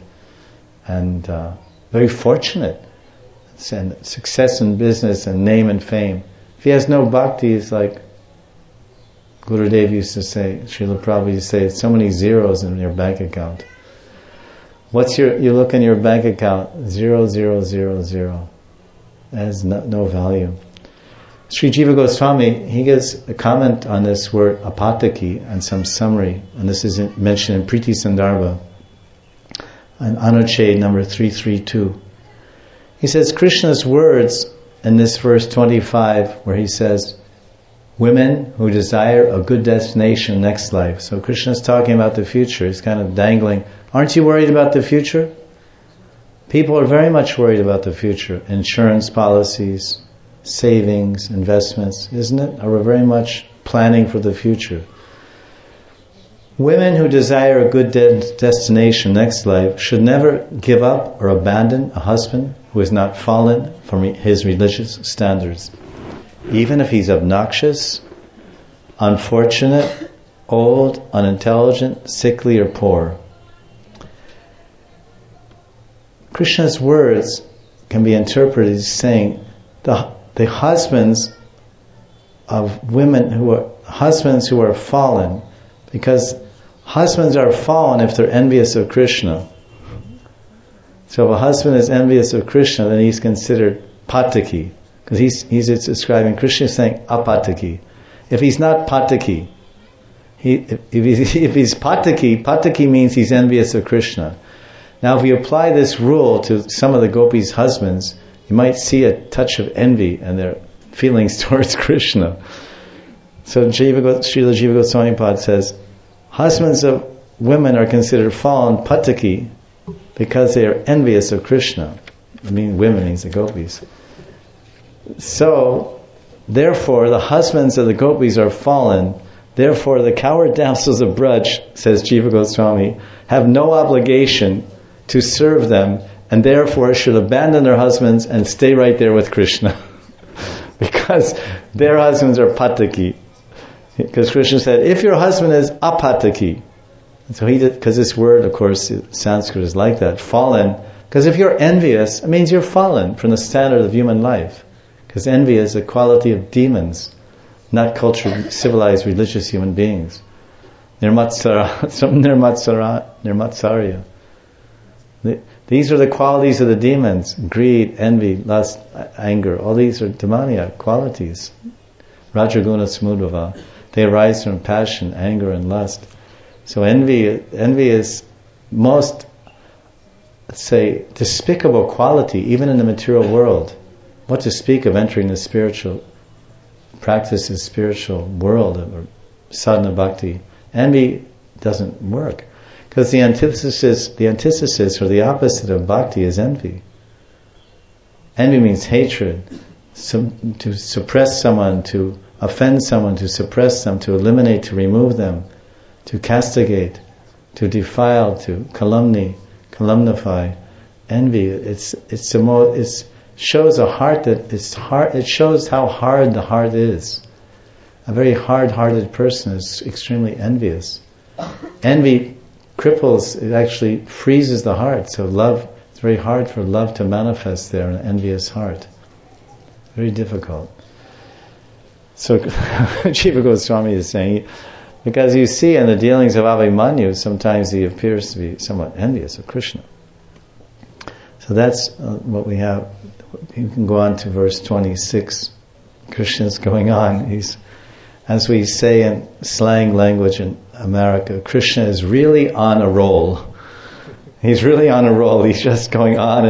and very fortunate, and success in business and name and fame. If he has no bhakti, it's like Gurudev used to say, Srila Prabhupada used to say, so many zeros in your bank account. You look in your bank account, 0, 0, 0, 0. It has no value. Sri Jiva Goswami, he gives a comment on this word apataki and some summary, and this is mentioned in Priti Sandarbha, and Anucheda number 332. He says, Krishna's words in this verse 25, where he says, women who desire a good destination next life. So Krishna's talking about the future. He's kind of dangling. Aren't you worried about the future? People are very much worried about the future. Insurance policies, savings, investments, isn't it? Are very much planning for the future. Women who desire a good destination next life should never give up or abandon a husband who is not fallen from his religious standards, even if he's obnoxious, unfortunate, old, unintelligent, sickly, or poor. Krishna's words can be interpreted as saying the husbands of women who are fallen, because husbands are fallen if they're envious of Krishna. So if a husband is envious of Krishna, then he's considered pataki. Because he's describing, Krishna is saying apataki. If he's not pataki, if he's pataki means he's envious of Krishna. Now if you apply this rule to some of the gopis' husbands, you might see a touch of envy in their feelings towards Krishna. So Srila Jiva Goswami Pad says, husbands of women are considered fallen pataki because they are envious of Krishna. I mean women means the gopis. So, therefore, the husbands of the gopis are fallen. Therefore, the coward damsels of Braj, says Jiva Goswami, have no obligation to serve them, and therefore should abandon their husbands and stay right there with Krishna. Because their husbands are pataki. Because Krishna said, if your husband is apataki, so because this word, of course, Sanskrit is like that, fallen, because if you're envious, it means you're fallen from the standard of human life. Because envy is a quality of demons, not cultured, civilized, religious human beings. Nirmatsarya. These are the qualities of the demons: greed, envy, lust, anger. All these are demoniac qualities. Rajaguna Samudbhava. They arise from passion, anger, and lust. So envy is most let's say, despicable quality, even in the material world. What to speak of entering the spiritual practice, the spiritual world, or sadhana bhakti. Envy doesn't work. Because the antithesis or the opposite of bhakti is envy. Envy means hatred. To suppress someone, to offend someone, to suppress them, to eliminate, to remove them, to castigate, to defile, to calumnify. Envy, it shows a heart that is hard. It shows how hard the heart is. A very hard-hearted person is extremely envious. Envy cripples, it actually freezes the heart. So love, it's very hard for love to manifest there in an envious heart. Very difficult. So Jiva Goswami is saying, because you see in the dealings of Abhimanyu, sometimes he appears to be somewhat envious of Krishna. So that's what we have. You can go on to verse 26. Krishna's going on. He's, as we say in slang language in America, Krishna is really on a roll. He's really on a roll. He's just going on.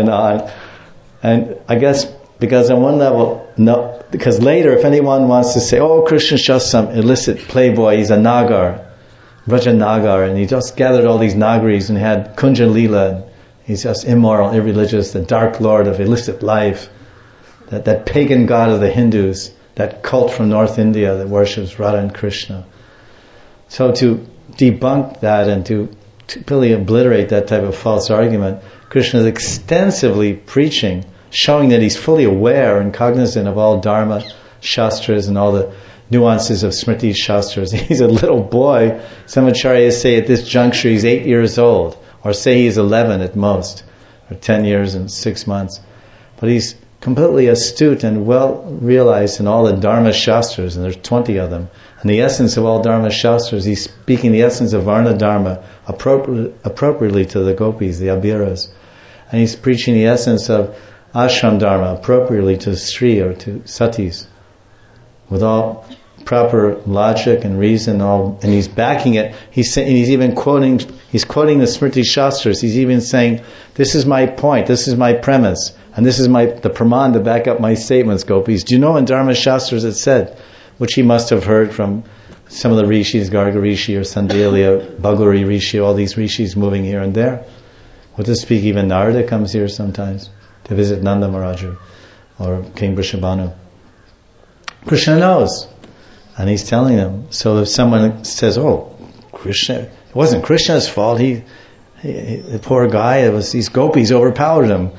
And I guess because on one level, no, because later if anyone wants to say, oh, Krishna's just some illicit playboy, he's a Nagar, Vraja Nagar, and he just gathered all these Nagaris and had Kunja Leela, he's just immoral, irreligious, the dark lord of illicit life, that pagan god of the Hindus, that cult from North India that worships Radha and Krishna. So to debunk that and to really obliterate that type of false argument, Krishna is extensively preaching, showing that he's fully aware and cognizant of all Dharma Shastras and all the nuances of Smriti Shastras. He's a little boy. Some acharyas say at this juncture he's 8 years old, or say he's 11 at most, or 10 years and 6 months. But he's completely astute and well realized in all the Dharma Shastras, and there's 20 of them. And the essence of all Dharma Shastras, he's speaking the essence of Varna Dharma appropriately to the gopis, the Abhiras. And he's preaching the essence of Ashram Dharma appropriately to Sri or to Satis, with all proper logic and reason, and he's backing it. He's quoting the Smriti Shastras. He's even saying, "This is my point. This is my premise, and this is the praman to back up my statements." Gopis, do you know in Dharma Shastras it said, which he must have heard from some of the rishis, Garga Rishi or Sandilya, Bhaguri Rishi, all these rishis moving here and there. What to speak, even Narada comes here sometimes to visit Nanda Maharaj or King Vrishabhanu. Krishna knows. And he's telling them. So if someone says, oh, Krishna, it wasn't Krishna's fault. The poor guy, these gopis overpowered him.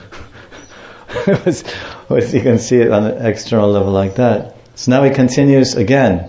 You can see it on an external level like that. So now he continues again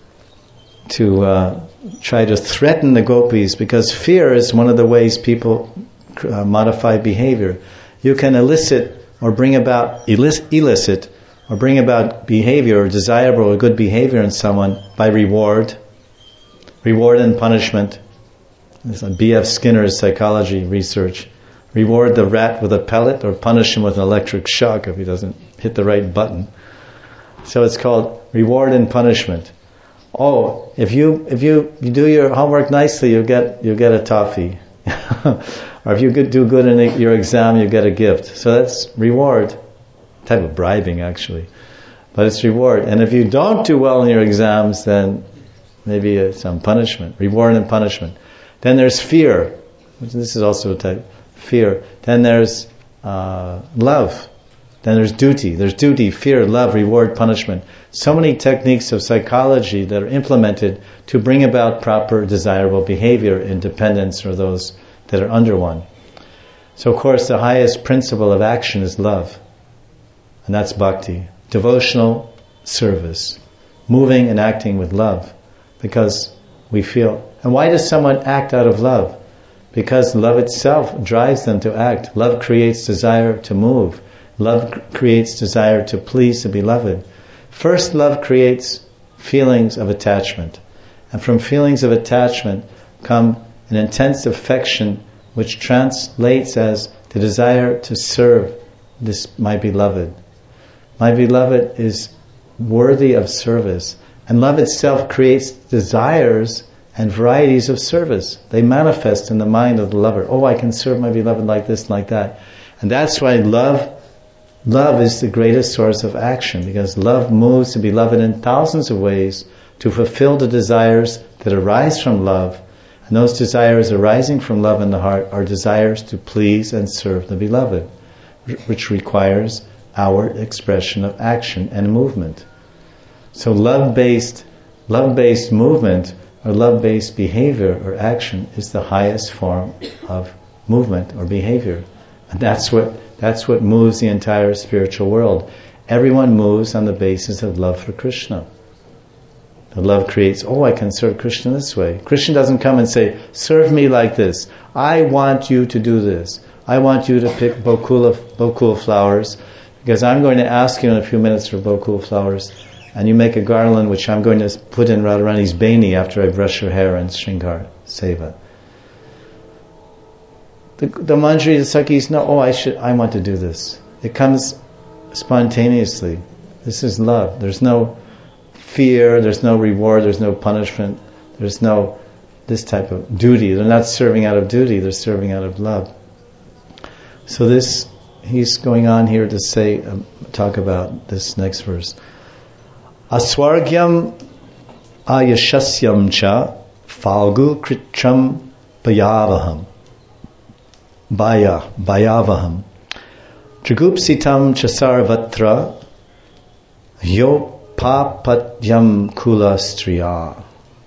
to try to threaten the gopis, because fear is one of the ways people modify behavior. You can elicit or bring about illicit or bring about behavior or desirable or good behavior in someone by reward and punishment. It's like B.F. Skinner's psychology research. Reward the rat with a pellet or punish him with an electric shock if he doesn't hit the right button. So it's called reward and punishment. Oh, if you do your homework nicely, you'll get a toffee. Or if you do good in your exam, you get a gift. So that's reward. Type of bribing, actually. But it's reward. And if you don't do well in your exams, then maybe some punishment. Reward and punishment. Then there's fear. This is also a type. Fear. Then there's love. Then there's duty. There's duty, fear, love, reward, punishment. So many techniques of psychology that are implemented to bring about proper desirable behavior in dependents or those that are under one. So of course the highest principle of action is love. And that's bhakti. Devotional service. Moving and acting with love. Because we feel... And why does someone act out of love? Because love itself drives them to act. Love creates desire to move. Love creates desire to please the beloved. First, love creates feelings of attachment. And from feelings of attachment come an intense affection which translates as the desire to serve my beloved. My beloved is worthy of service. And love itself creates desires and varieties of service. They manifest in the mind of the lover. Oh, I can serve my beloved like this and like that. And that's why love is the greatest source of action, because love moves the beloved in thousands of ways to fulfill the desires that arise from love. And those desires arising from love in the heart are desires to please and serve the beloved, which requires our expression of action and movement. So love-based movement or love-based behavior or action is the highest form of movement or behavior. And that's what moves the entire spiritual world. Everyone moves on the basis of love for Krishna. The love creates, I can serve Krishna this way. Krishna doesn't come and say, serve me like this. I want you to do this. I want you to pick bokula flowers, because I'm going to ask you in a few minutes for bokula flowers, and you make a garland which I'm going to put in Radharani's beni after I brush her hair and Shringar Seva. The Manjari, the Sakhis, no, I want to do this. It comes spontaneously. This is love. There's no fear, there's no reward, there's no punishment, there's no this type of duty. They're not serving out of duty, they're serving out of love. So he's going on here to say, talk about this next verse. Aswargyam ayashasyam cha falgu kritram bayavaham bayavaham jagupsitam chasarvatra yopapatyam kula striya.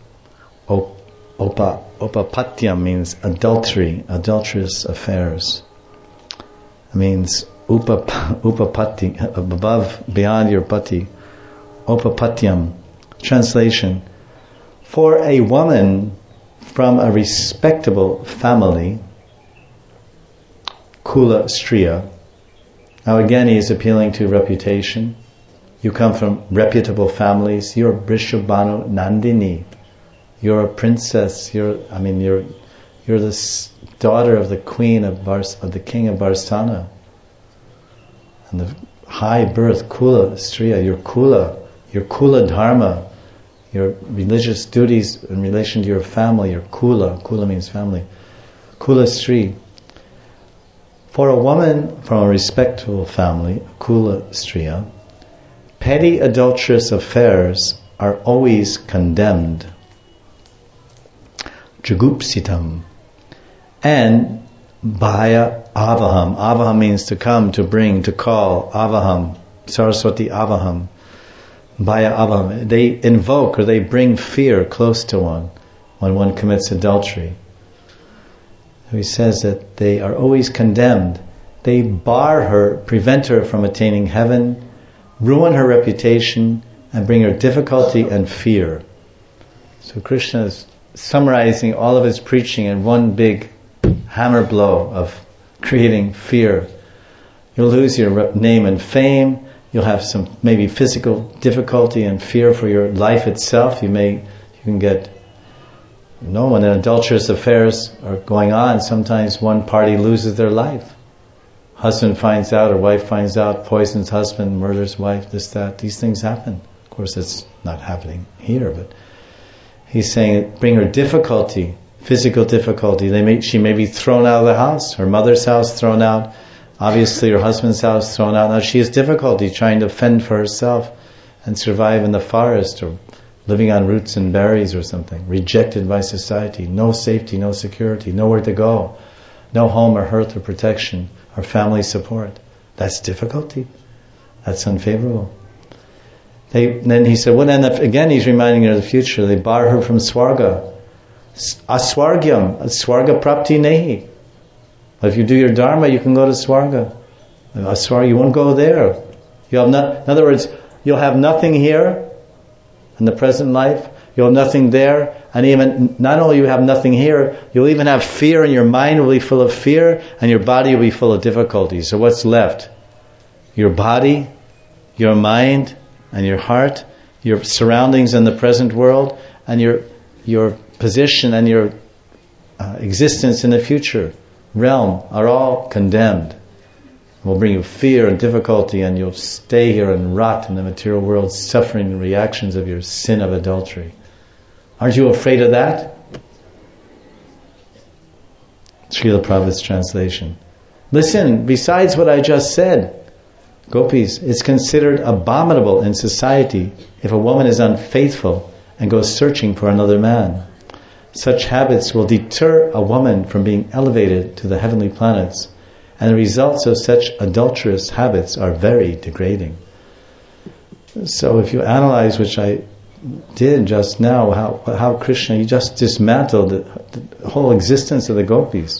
Opapatyam means adultery, adulterous affairs. It means upapati, above, beyond your pati. Opapatyam. Translation: for a woman from a respectable family, kula striya. Now again, he is appealing to reputation. You come from reputable families. You're Vrishabhanu Nandini. You're a princess. You're the daughter of the queen of the king of Barsana. And the high birth, kula striya. Your kula dharma, your religious duties in relation to your family, your kula means family. Kula stri. For a woman from a respectable family, kula striya, petty adulterous affairs are always condemned. Jagupsitam. And bhaya avaham. Avaham means to come, to bring, to call. Avaham. Saraswati avaham. Bhaya avaham. They invoke or they bring fear close to one when one commits adultery. He says that they are always condemned. They bar her, prevent her from attaining heaven, ruin her reputation, and bring her difficulty and fear. So Krishna is summarizing all of his preaching in one big hammer blow of creating fear. You'll lose your name and fame. You'll have some maybe physical difficulty and fear for your life itself. You can get, when adulterous affairs are going on, sometimes one party loses their life. Husband finds out or wife finds out, poisons husband, murders wife, this, that. These things happen. Of course, it's not happening here, but he's saying bring her difficulty, physical difficulty. She may be thrown out of the house, her mother's house thrown out, obviously her husband's house thrown out. Now she has difficulty trying to fend for herself and survive in the forest or living on roots and berries or something. Rejected by society, no safety, no security, nowhere to go, no home or hearth or protection or family support. That's difficulty. That's unfavorable. Then he said, again he's reminding her of the future. They bar her from Swarga. Aswargyam, Swarga prapti nehi. But if you do your dharma, you can go to Swarga. Aswarga, you won't go there. In other words, you'll have nothing here in the present life. You'll have nothing there. And even, not only you have nothing here, you'll even have fear, and your mind will be full of fear, and your body will be full of difficulties. So what's left? Your body, your mind, and your heart, your surroundings in the present world, and your position and your existence in the future realm are all condemned. It will bring you fear and difficulty, and you'll stay here and rot in the material world, suffering the reactions of your sin of adultery. Aren't you afraid of that? Srila Prabhupada's translation. Listen, besides what I just said, Gopis, it's considered abominable in society if a woman is unfaithful and goes searching for another man. Such habits will deter a woman from being elevated to the heavenly planets, and the results of such adulterous habits are very degrading. So if you analyze, which I did just now, how Krishna, he just dismantled the whole existence of the gopis.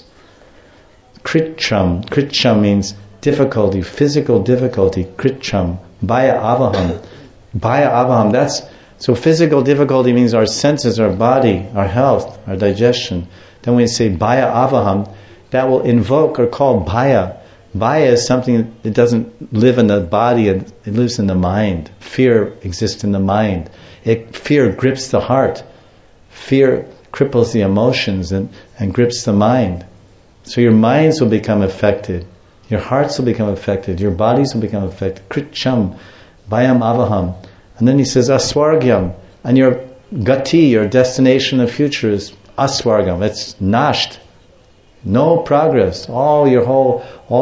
Kritcham means difficulty, physical difficulty. Kritcham, bhaya avaham. So physical difficulty means our senses, our body, our health, our digestion. Then we say bhaya avaham, that will invoke or call bhaya. Bhaya is something that doesn't live in the body, it lives in the mind. Fear exists in the mind. Fear grips the heart. Fear cripples the emotions and grips the mind. So your minds will become affected. Your hearts will become affected. Your bodies will become affected. Kritcham, bhayam avaham. And then he says aswargyam. And your gati, your destination of future is aswargam. It's nasht. No progress. All your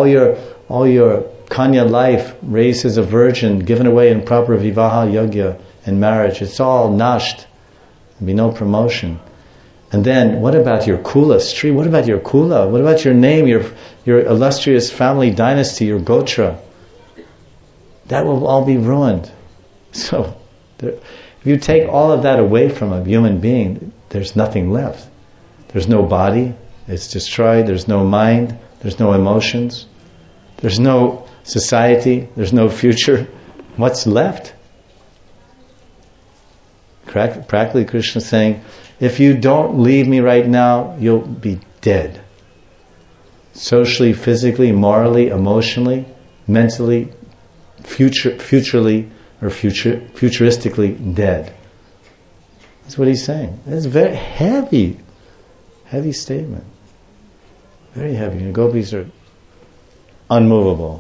kanya life, raised as a virgin, given away in proper vivaha yagya, in marriage, it's all nasht. There'll be no promotion. And then, what about your kula street? What about your kula? What about your name, your illustrious family dynasty, your gotra? That will all be ruined. So, if you take all of that away from a human being, there's nothing left. There's no body, it's destroyed. There's no mind, there's no emotions, there's no society, there's no future. What's left? Practically, Krishna is saying, if you don't leave me right now, you'll be dead. Socially, physically, morally, emotionally, mentally, futuristically dead. That's what he's saying. It's a very heavy statement. Very heavy. The gopis are unmovable.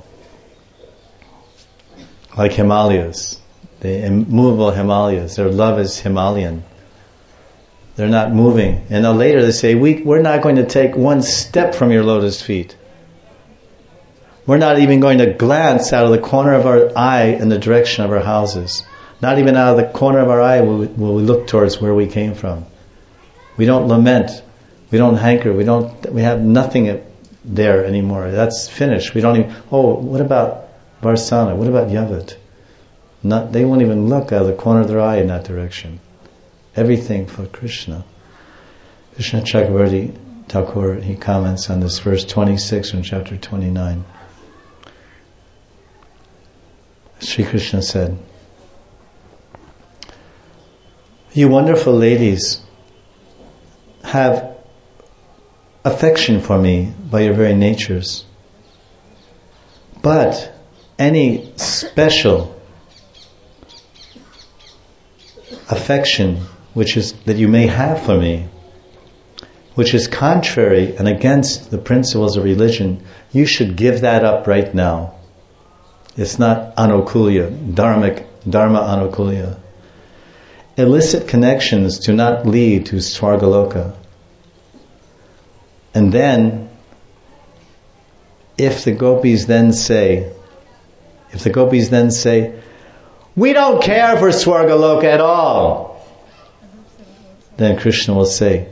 Like Himalayas. The immovable Himalayas. Their love is Himalayan. They're not moving. And then later they say, we're not going to take one step from your lotus feet. We're not even going to glance out of the corner of our eye in the direction of our houses. Not even out of the corner of our eye will we look towards where we came from. We don't lament. We don't hanker. We have nothing there anymore. That's finished. We don't even, what about Varsana? What about Yavat? They won't even look out of the corner of their eye in that direction. Everything for Krishna. Krishna Chakravarti Thakur, he comments on this verse 26 from chapter 29. Sri Krishna said, "You wonderful ladies have affection for me by your very natures. But any special affection that you may have for me, which is contrary and against the principles of religion, you should give that up right now. It's not anukulya, dharma anukulya. Illicit connections do not lead to Swargaloka. And then, if the gopis then say, we don't care for Swargaloka at all, then Krishna will say,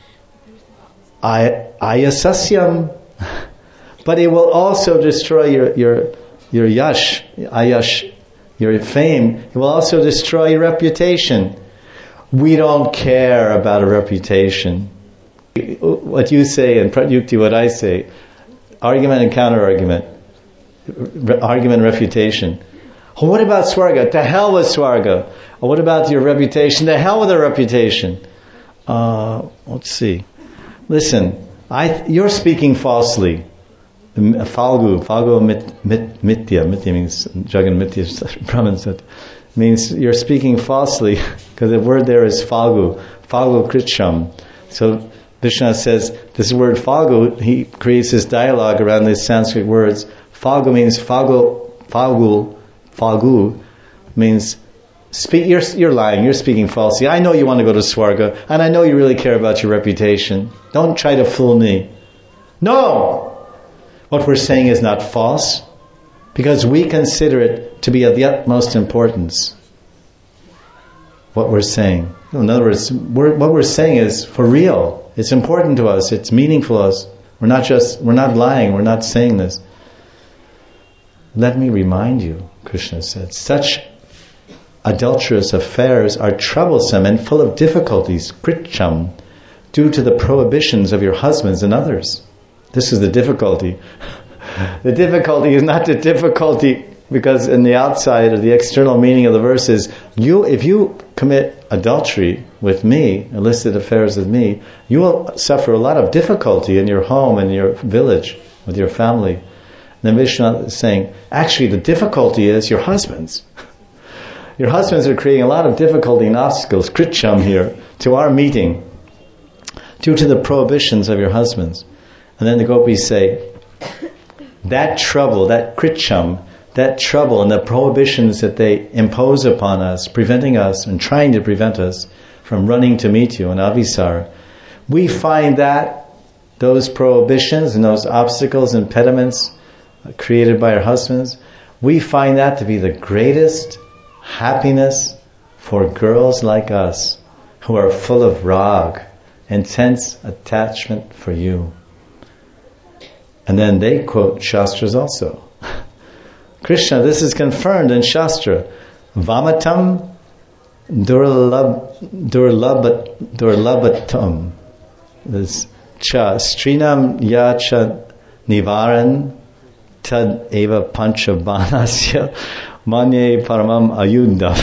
ayasasyam, but it will also destroy your yash, your fame. It will also destroy your reputation. We don't care about a reputation. What you say and pratyukti, what I say, argument and counter-argument, argument and refutation. Oh, what about Swarga? To hell with Swarga. Oh, what about your reputation? To hell with the reputation. Let's see. Listen, you're speaking falsely. Falgu mitya. Mitya means Jagan Mitya, Brahman said. Means you're speaking falsely, because the word there is falgu. Falgu kritcham. So Vishnu says, this word falgu, he creates this dialogue around these Sanskrit words. Falgu means falgu means you're lying, you're speaking falsely. I know you want to go to Swarga, and I know you really care about your reputation. Don't try to fool me. No! What we're saying is not false, because we consider it to be of the utmost importance. What we're saying. In other words, what we're saying is for real. It's important to us. It's meaningful to us. We're not lying. We're not saying this. Let me remind you, Krishna said, such adulterous affairs are troublesome and full of difficulties, kricham, due to the prohibitions of your husbands and others. This is the difficulty. The difficulty is not the difficulty because in the outside or the external meaning of the verse is, if you commit adultery with me, illicit affairs with me, you will suffer a lot of difficulty in your home and your village, with your family. And then Vishnu is saying, actually the difficulty is your husbands. Your husbands are creating a lot of difficulty and obstacles, kricham here, to our meeting, due to the prohibitions of your husbands. And then the gopis say, that trouble, that kricham, that trouble and the prohibitions that they impose upon us, preventing us and trying to prevent us from running to meet you in Avisar, we find that those prohibitions and those obstacles, impediments created by our husbands, we find that to be the greatest happiness for girls like us who are full of rag, intense attachment for you. And then they quote Shastras also. Krishna, this is confirmed in Shastra. Vamatam durlabatam. This cha strinam yacha nivaran tad eva panchabanasya manye paramam ayundam.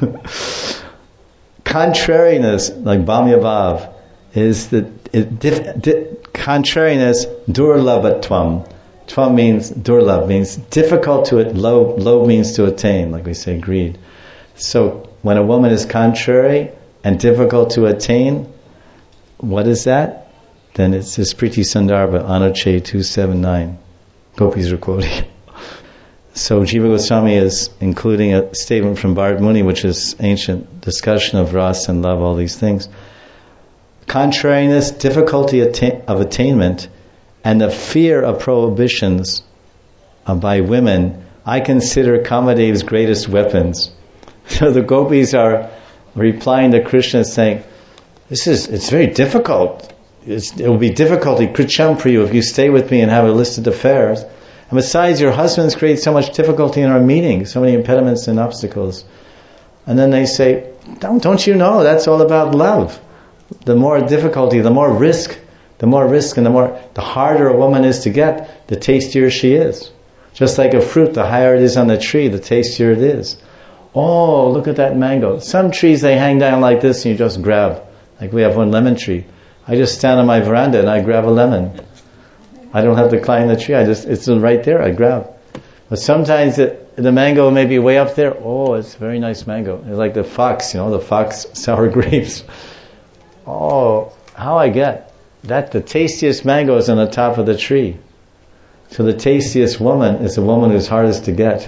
Contrariness, like Bhamyavav, is the contrariness durlabatvam. Tvam means durlab, means difficult to it. Low means to attain, like we say greed. So when a woman is contrary and difficult to attain, what is that? Then it's this Priti Sandarbha, Anuche 279. Gopis are quoting. So Jiva Goswami is including a statement from Bharat Muni, which is ancient discussion of rasa and love, all these things. Contrariness, difficulty of attainment, and the fear of prohibitions by women, I consider Kamadev's greatest weapons. So the gopis are replying to Krishna saying, it's very difficult. It will be difficulty, kricham, for you if you stay with me and have illicit affairs. And besides, your husbands create so much difficulty in our meeting, so many impediments and obstacles. And then they say, don't you know, that's all about love. The more difficulty, the more risk and the harder a woman is to get, the tastier she is. Just like a fruit, the higher it is on the tree, the tastier it is. Oh, look at that mango. Some trees, they hang down like this and you just grab. Like we have one lemon tree. I just stand on my veranda and I grab a lemon. I don't have to climb the tree. It's right there, I grab. But sometimes the mango may be way up there. Oh, it's a very nice mango. It's like the fox, the fox sour grapes. Oh, how I get that the tastiest mango is on the top of the tree. So the tastiest woman is the woman who's hardest to get.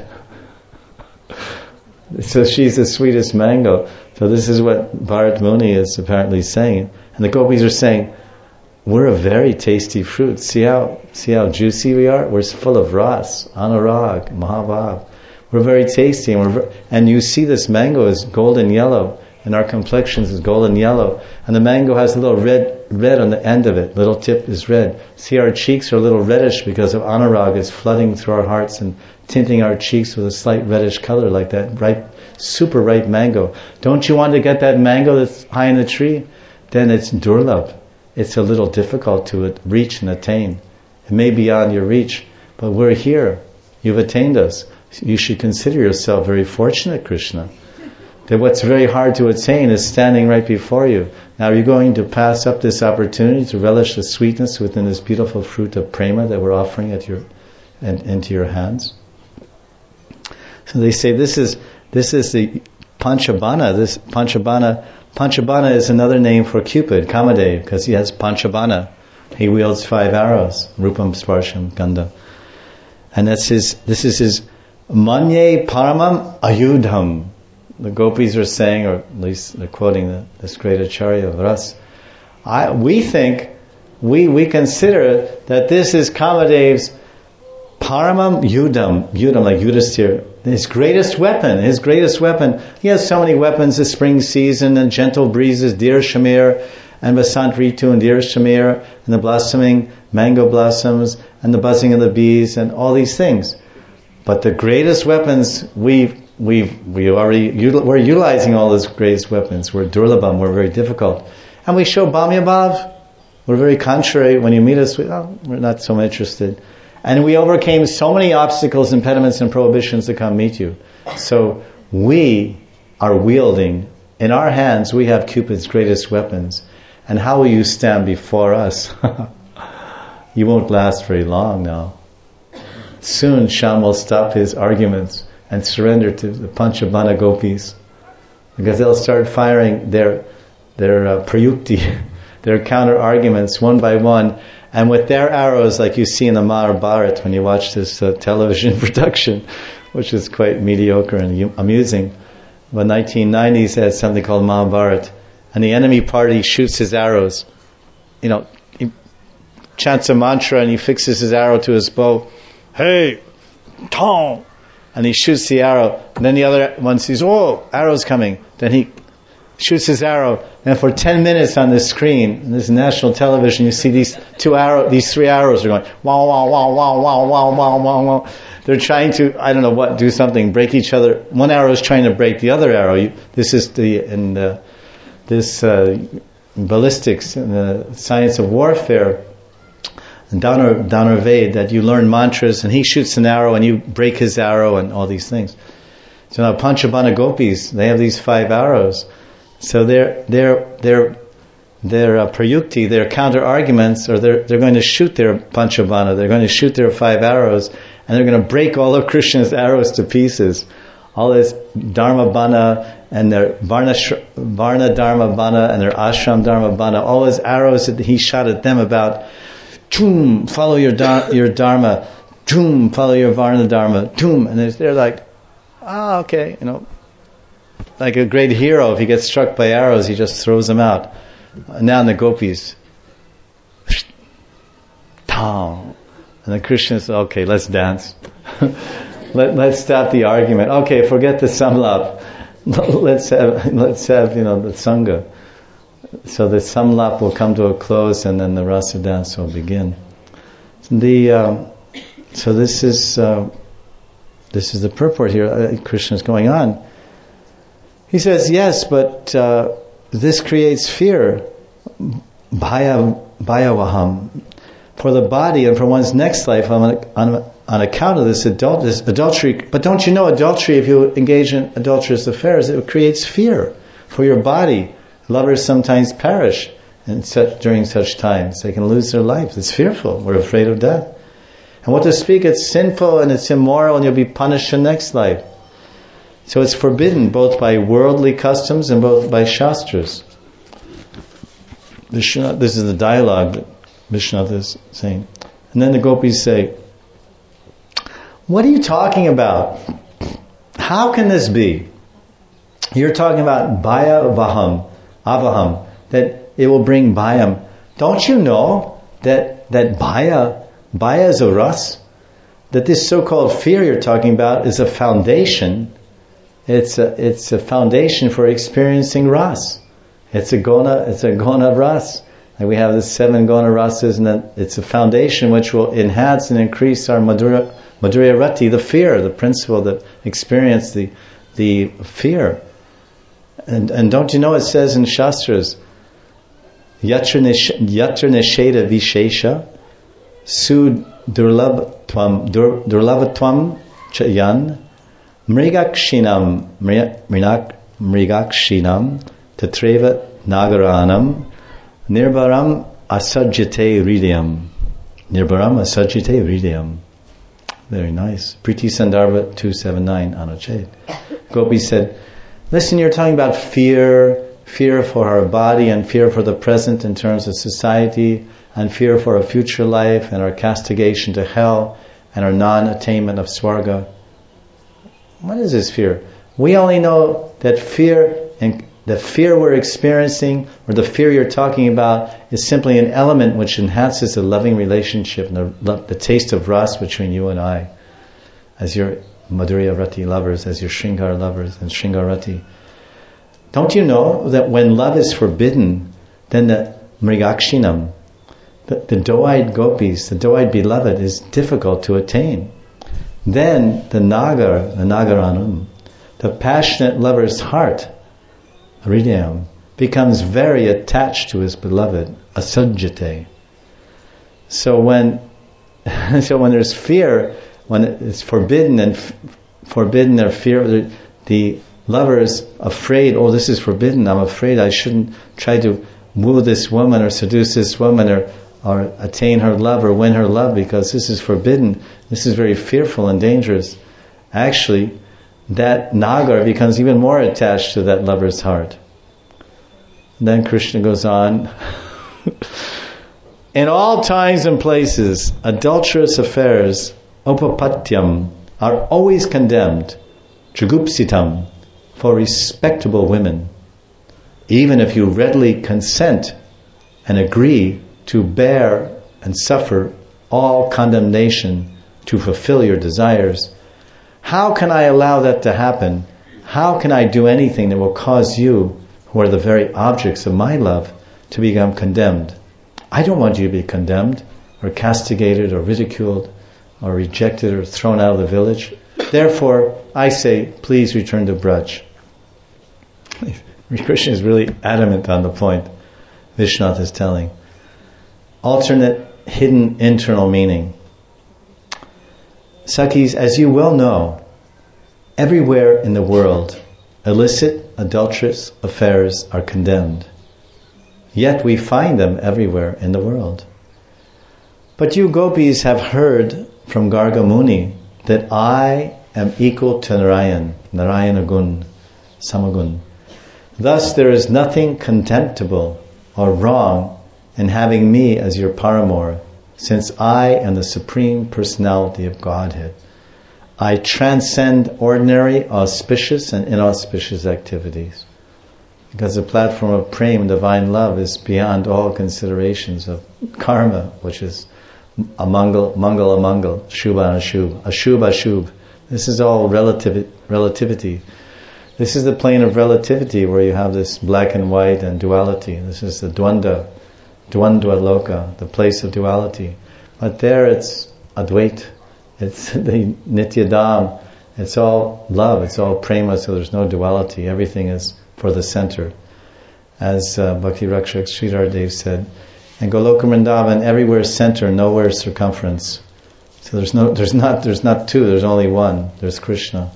So she's the sweetest mango. So this is what Bharat Muni is apparently saying. And the gopis are saying, we're a very tasty fruit. See how juicy we are? We're full of ras, anurag, mahabhav. We're very tasty. And you see this mango is golden yellow. And our complexions is golden yellow. And the mango has a little red on the end of it. Little tip is red. See, our cheeks are a little reddish because of anurag is flooding through our hearts and tinting our cheeks with a slight reddish color like that ripe, super ripe mango. Don't you want to get that mango that's high in the tree? Then it's durlab. It's a little difficult to reach and attain. It may be beyond your reach, but we're here. You've attained us. You should consider yourself very fortunate, Krishna. That what's very hard to attain is standing right before you. Now, are you going to pass up this opportunity to relish the sweetness within this beautiful fruit of prema that we're offering into your hands? So they say this is the Panchabana. This Panchabana is another name for Cupid, Kamadev, because he has Panchabana. He wields 5 arrows, Rupam, Sparsham, Gandha. And this is his Manye Paramam Ayudham. The gopis are saying, or at least they're quoting this great Acharya of Ras. We think we consider that this is Kamadev's Paramam Yudam, like Yudhisthira, his greatest weapon. He has so many weapons: the spring season and gentle breezes, Dir Shamir, and Vasant Ritu and Dir Shamir, and the blossoming mango blossoms, and the buzzing of the bees, and all these things. But the greatest weapons, we're utilizing all those greatest weapons. We're durlabham, we're very difficult. And we show Bhamyabhav. We're very contrary. When you meet us, we're not so interested. And we overcame so many obstacles, impediments, and prohibitions to come meet you. So we are wielding, in our hands, we have Cupid's greatest weapons. And how will you stand before us? You won't last very long now. Soon Shyam will stop his arguments and surrender to the Panchabhana gopis, because they'll start firing their prayukti, their counter arguments one by one, and with their arrows, like you see in the Mahabharata when you watch this television production, which is quite mediocre and amusing. The 1990s had something called Mahabharata, and the enemy party shoots his arrows. He chants a mantra and he fixes his arrow to his bow. Hey, Tom! And he shoots the arrow. And then the other one sees, oh, arrow's coming. Then he shoots his arrow. And for 10 minutes on the screen, on this national television, you see these three arrows are going, wow, wow, wow, wow, wow, wow, wow, wow, wow. They're trying to, do something, break each other. One arrow is trying to break the other arrow. This is ballistics, and the science of warfare, Dhanurved, that you learn mantras, and he shoots an arrow and you break his arrow and all these things. So now Panchabhana gopis, they have these 5 arrows. So their prayukti, their counter arguments, or they're going to shoot their Panchabhana, they're going to shoot their 5 arrows, and they're going to break all of Krishna's arrows to pieces. All his Dharma Bana and their Varna Dharma Bana and their Ashram Dharma Bana, all his arrows that he shot at them about, Tum, follow your Dharma, Tum, follow your Varna Dharma, Tum, and they're like, okay, like a great hero, if he gets struck by arrows, he just throws them out. And now the gopis, Tom, and the Krishna says, okay, let's dance. Let's stop the argument. Okay, forget the samlap. Let's have the sangha. So the samlap will come to a close, and then the rasa dance will begin. So this is the purport here. Krishna is going on. He says, yes, but this creates fear, bhayavaham, for the body and for one's next life on account of this adultery. But don't you know, adultery, if you engage in adulterous affairs, it creates fear for your body. Lovers sometimes perish during such times. They can lose their lives. It's fearful. We're afraid of death. And what to speak, it's sinful and it's immoral, and you'll be punished in the next life. So it's forbidden both by worldly customs and both by Shastras. This is the dialogue that Vishwanath is saying. And then the gopis say, what are you talking about? How can this be? You're talking about avaham, that it will bring bhayam. Don't you know that bhaya is a ras? That this so-called fear you're talking about is a foundation. It's a foundation for experiencing ras. It's a gona ras. And we have the 7 gona rasas, and then it's a foundation which will enhance and increase our madhurya rati, the fear, the principle that experience the fear. And don't you know it says in Shastras, yatra nisheda vishesha su durlavatvam chayan mrigakshinam tatreva nagaranam nirvaram asajjate hridayam. Very nice. Priti Sandarbha 279 Anuched. Gopi said, listen, you're talking about fear for our body and fear for the present in terms of society, and fear for our future life and our castigation to hell and our non-attainment of Swarga. What is this fear? We only know that fear the fear we're experiencing or the fear you're talking about is simply an element which enhances the loving relationship and the taste of ras between you and I, as your Madhurya Rati lovers, as your Shringar lovers and Shringarati. Don't you know that when love is forbidden, then the Mrigakshinam, the doe-eyed gopis, the doe-eyed beloved, is difficult to attain. Then the Nagaranam, the passionate lover's heart, Hridayam, becomes very attached to his beloved, asajjate. So when there's fear, when it's forbidden or fear, the lover is afraid, oh, this is forbidden, I'm afraid I shouldn't try to woo this woman or seduce this woman or attain her love or win her love because this is forbidden. This is very fearful and dangerous. Actually, that Nagar becomes even more attached to that lover's heart. And then Krishna goes on. In all times and places, adulterous affairs, upapatyam, are always condemned, jugupsitam, for respectable women. Even if you readily consent and agree to bear and suffer all condemnation to fulfill your desires, how can I allow that to happen? How can I do anything that will cause you, who are the very objects of my love, to become condemned? I don't want you to be condemned or castigated or ridiculed or rejected or thrown out of the village. Therefore, I say, please return to Braj. Krishna is really adamant on the point Vishwanath is telling. Alternate, hidden, internal meaning. Sakhis, as you well know, everywhere in the world, illicit, adulterous affairs are condemned. Yet we find them everywhere in the world. But you gopis have heard from Garga Muni that I am equal to Narayan, Narayana Gun, Samagun. Thus there is nothing contemptible or wrong in having me as your paramour, since I am the Supreme Personality of Godhead. I transcend ordinary, auspicious and inauspicious activities. Because the platform of prema, divine love, is beyond all considerations of karma, which is amangal, shubha, ashubh. This is all relativity. This is the plane of relativity where you have this black and white and duality. This is the dvandva loka, the place of duality. But there it's advait, it's the nityadam, it's all love, it's all prema, so there's no duality. Everything is for the center. As Bhakti Rakshak Sridhar Dev said, and Goloka Vrindavan, everywhere center, nowhere circumference. So there's not two, there's only one. There's Krishna.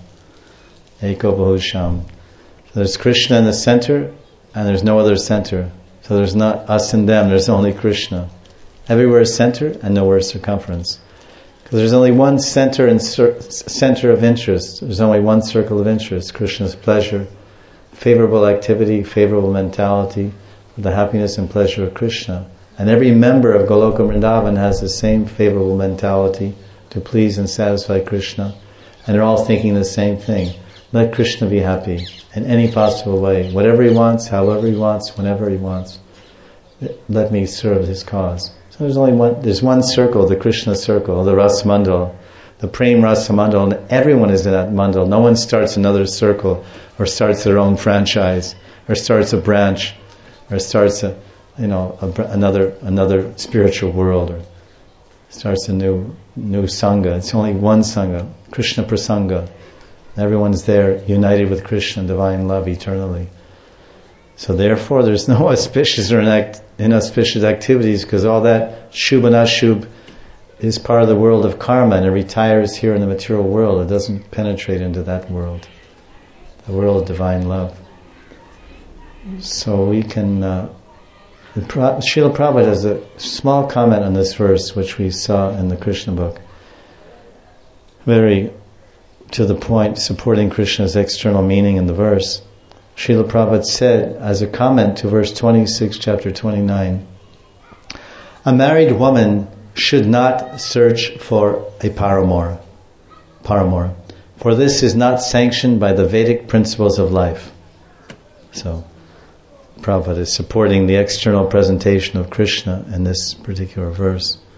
Eko Bahusham. So there's Krishna in the center, and there's no other center. So there's not us and them, there's only Krishna. Everywhere is center and nowhere is circumference. Because there's only one center and center of interest. There's only one circle of interest. Krishna's pleasure, favorable activity, favorable mentality, for the happiness and pleasure of Krishna. And every member of Goloka Vrindavan has the same favorable mentality to please and satisfy Krishna. And they're all thinking the same thing. Let Krishna be happy in any possible way. Whatever he wants, however he wants, whenever he wants. Let me serve his cause. So there's one circle, the Krishna circle, the Ras Mandal, the Prem Rasa Mandal, and everyone is in that mandal. No one starts another circle, or starts their own franchise, or starts a branch, or starts another spiritual world, or starts a new sangha. It's only one sangha, Krishna Prasanga. Everyone's there, united with Krishna, divine love eternally. So therefore, there's no auspicious or inauspicious activities, because all that shubh and ashubh is part of the world of karma, and it retires here in the material world. It doesn't penetrate into that world, the world of divine love. So we can... Srila Prabhupada has a small comment on this verse, which we saw in the Krishna book. Very to the point, supporting Krishna's external meaning in the verse. Srila Prabhupada said, as a comment to verse 26, chapter 29, a married woman should not search for a paramour, for this is not sanctioned by the Vedic principles of life. So, Prabhupada is supporting the external presentation of Krishna in this particular verse.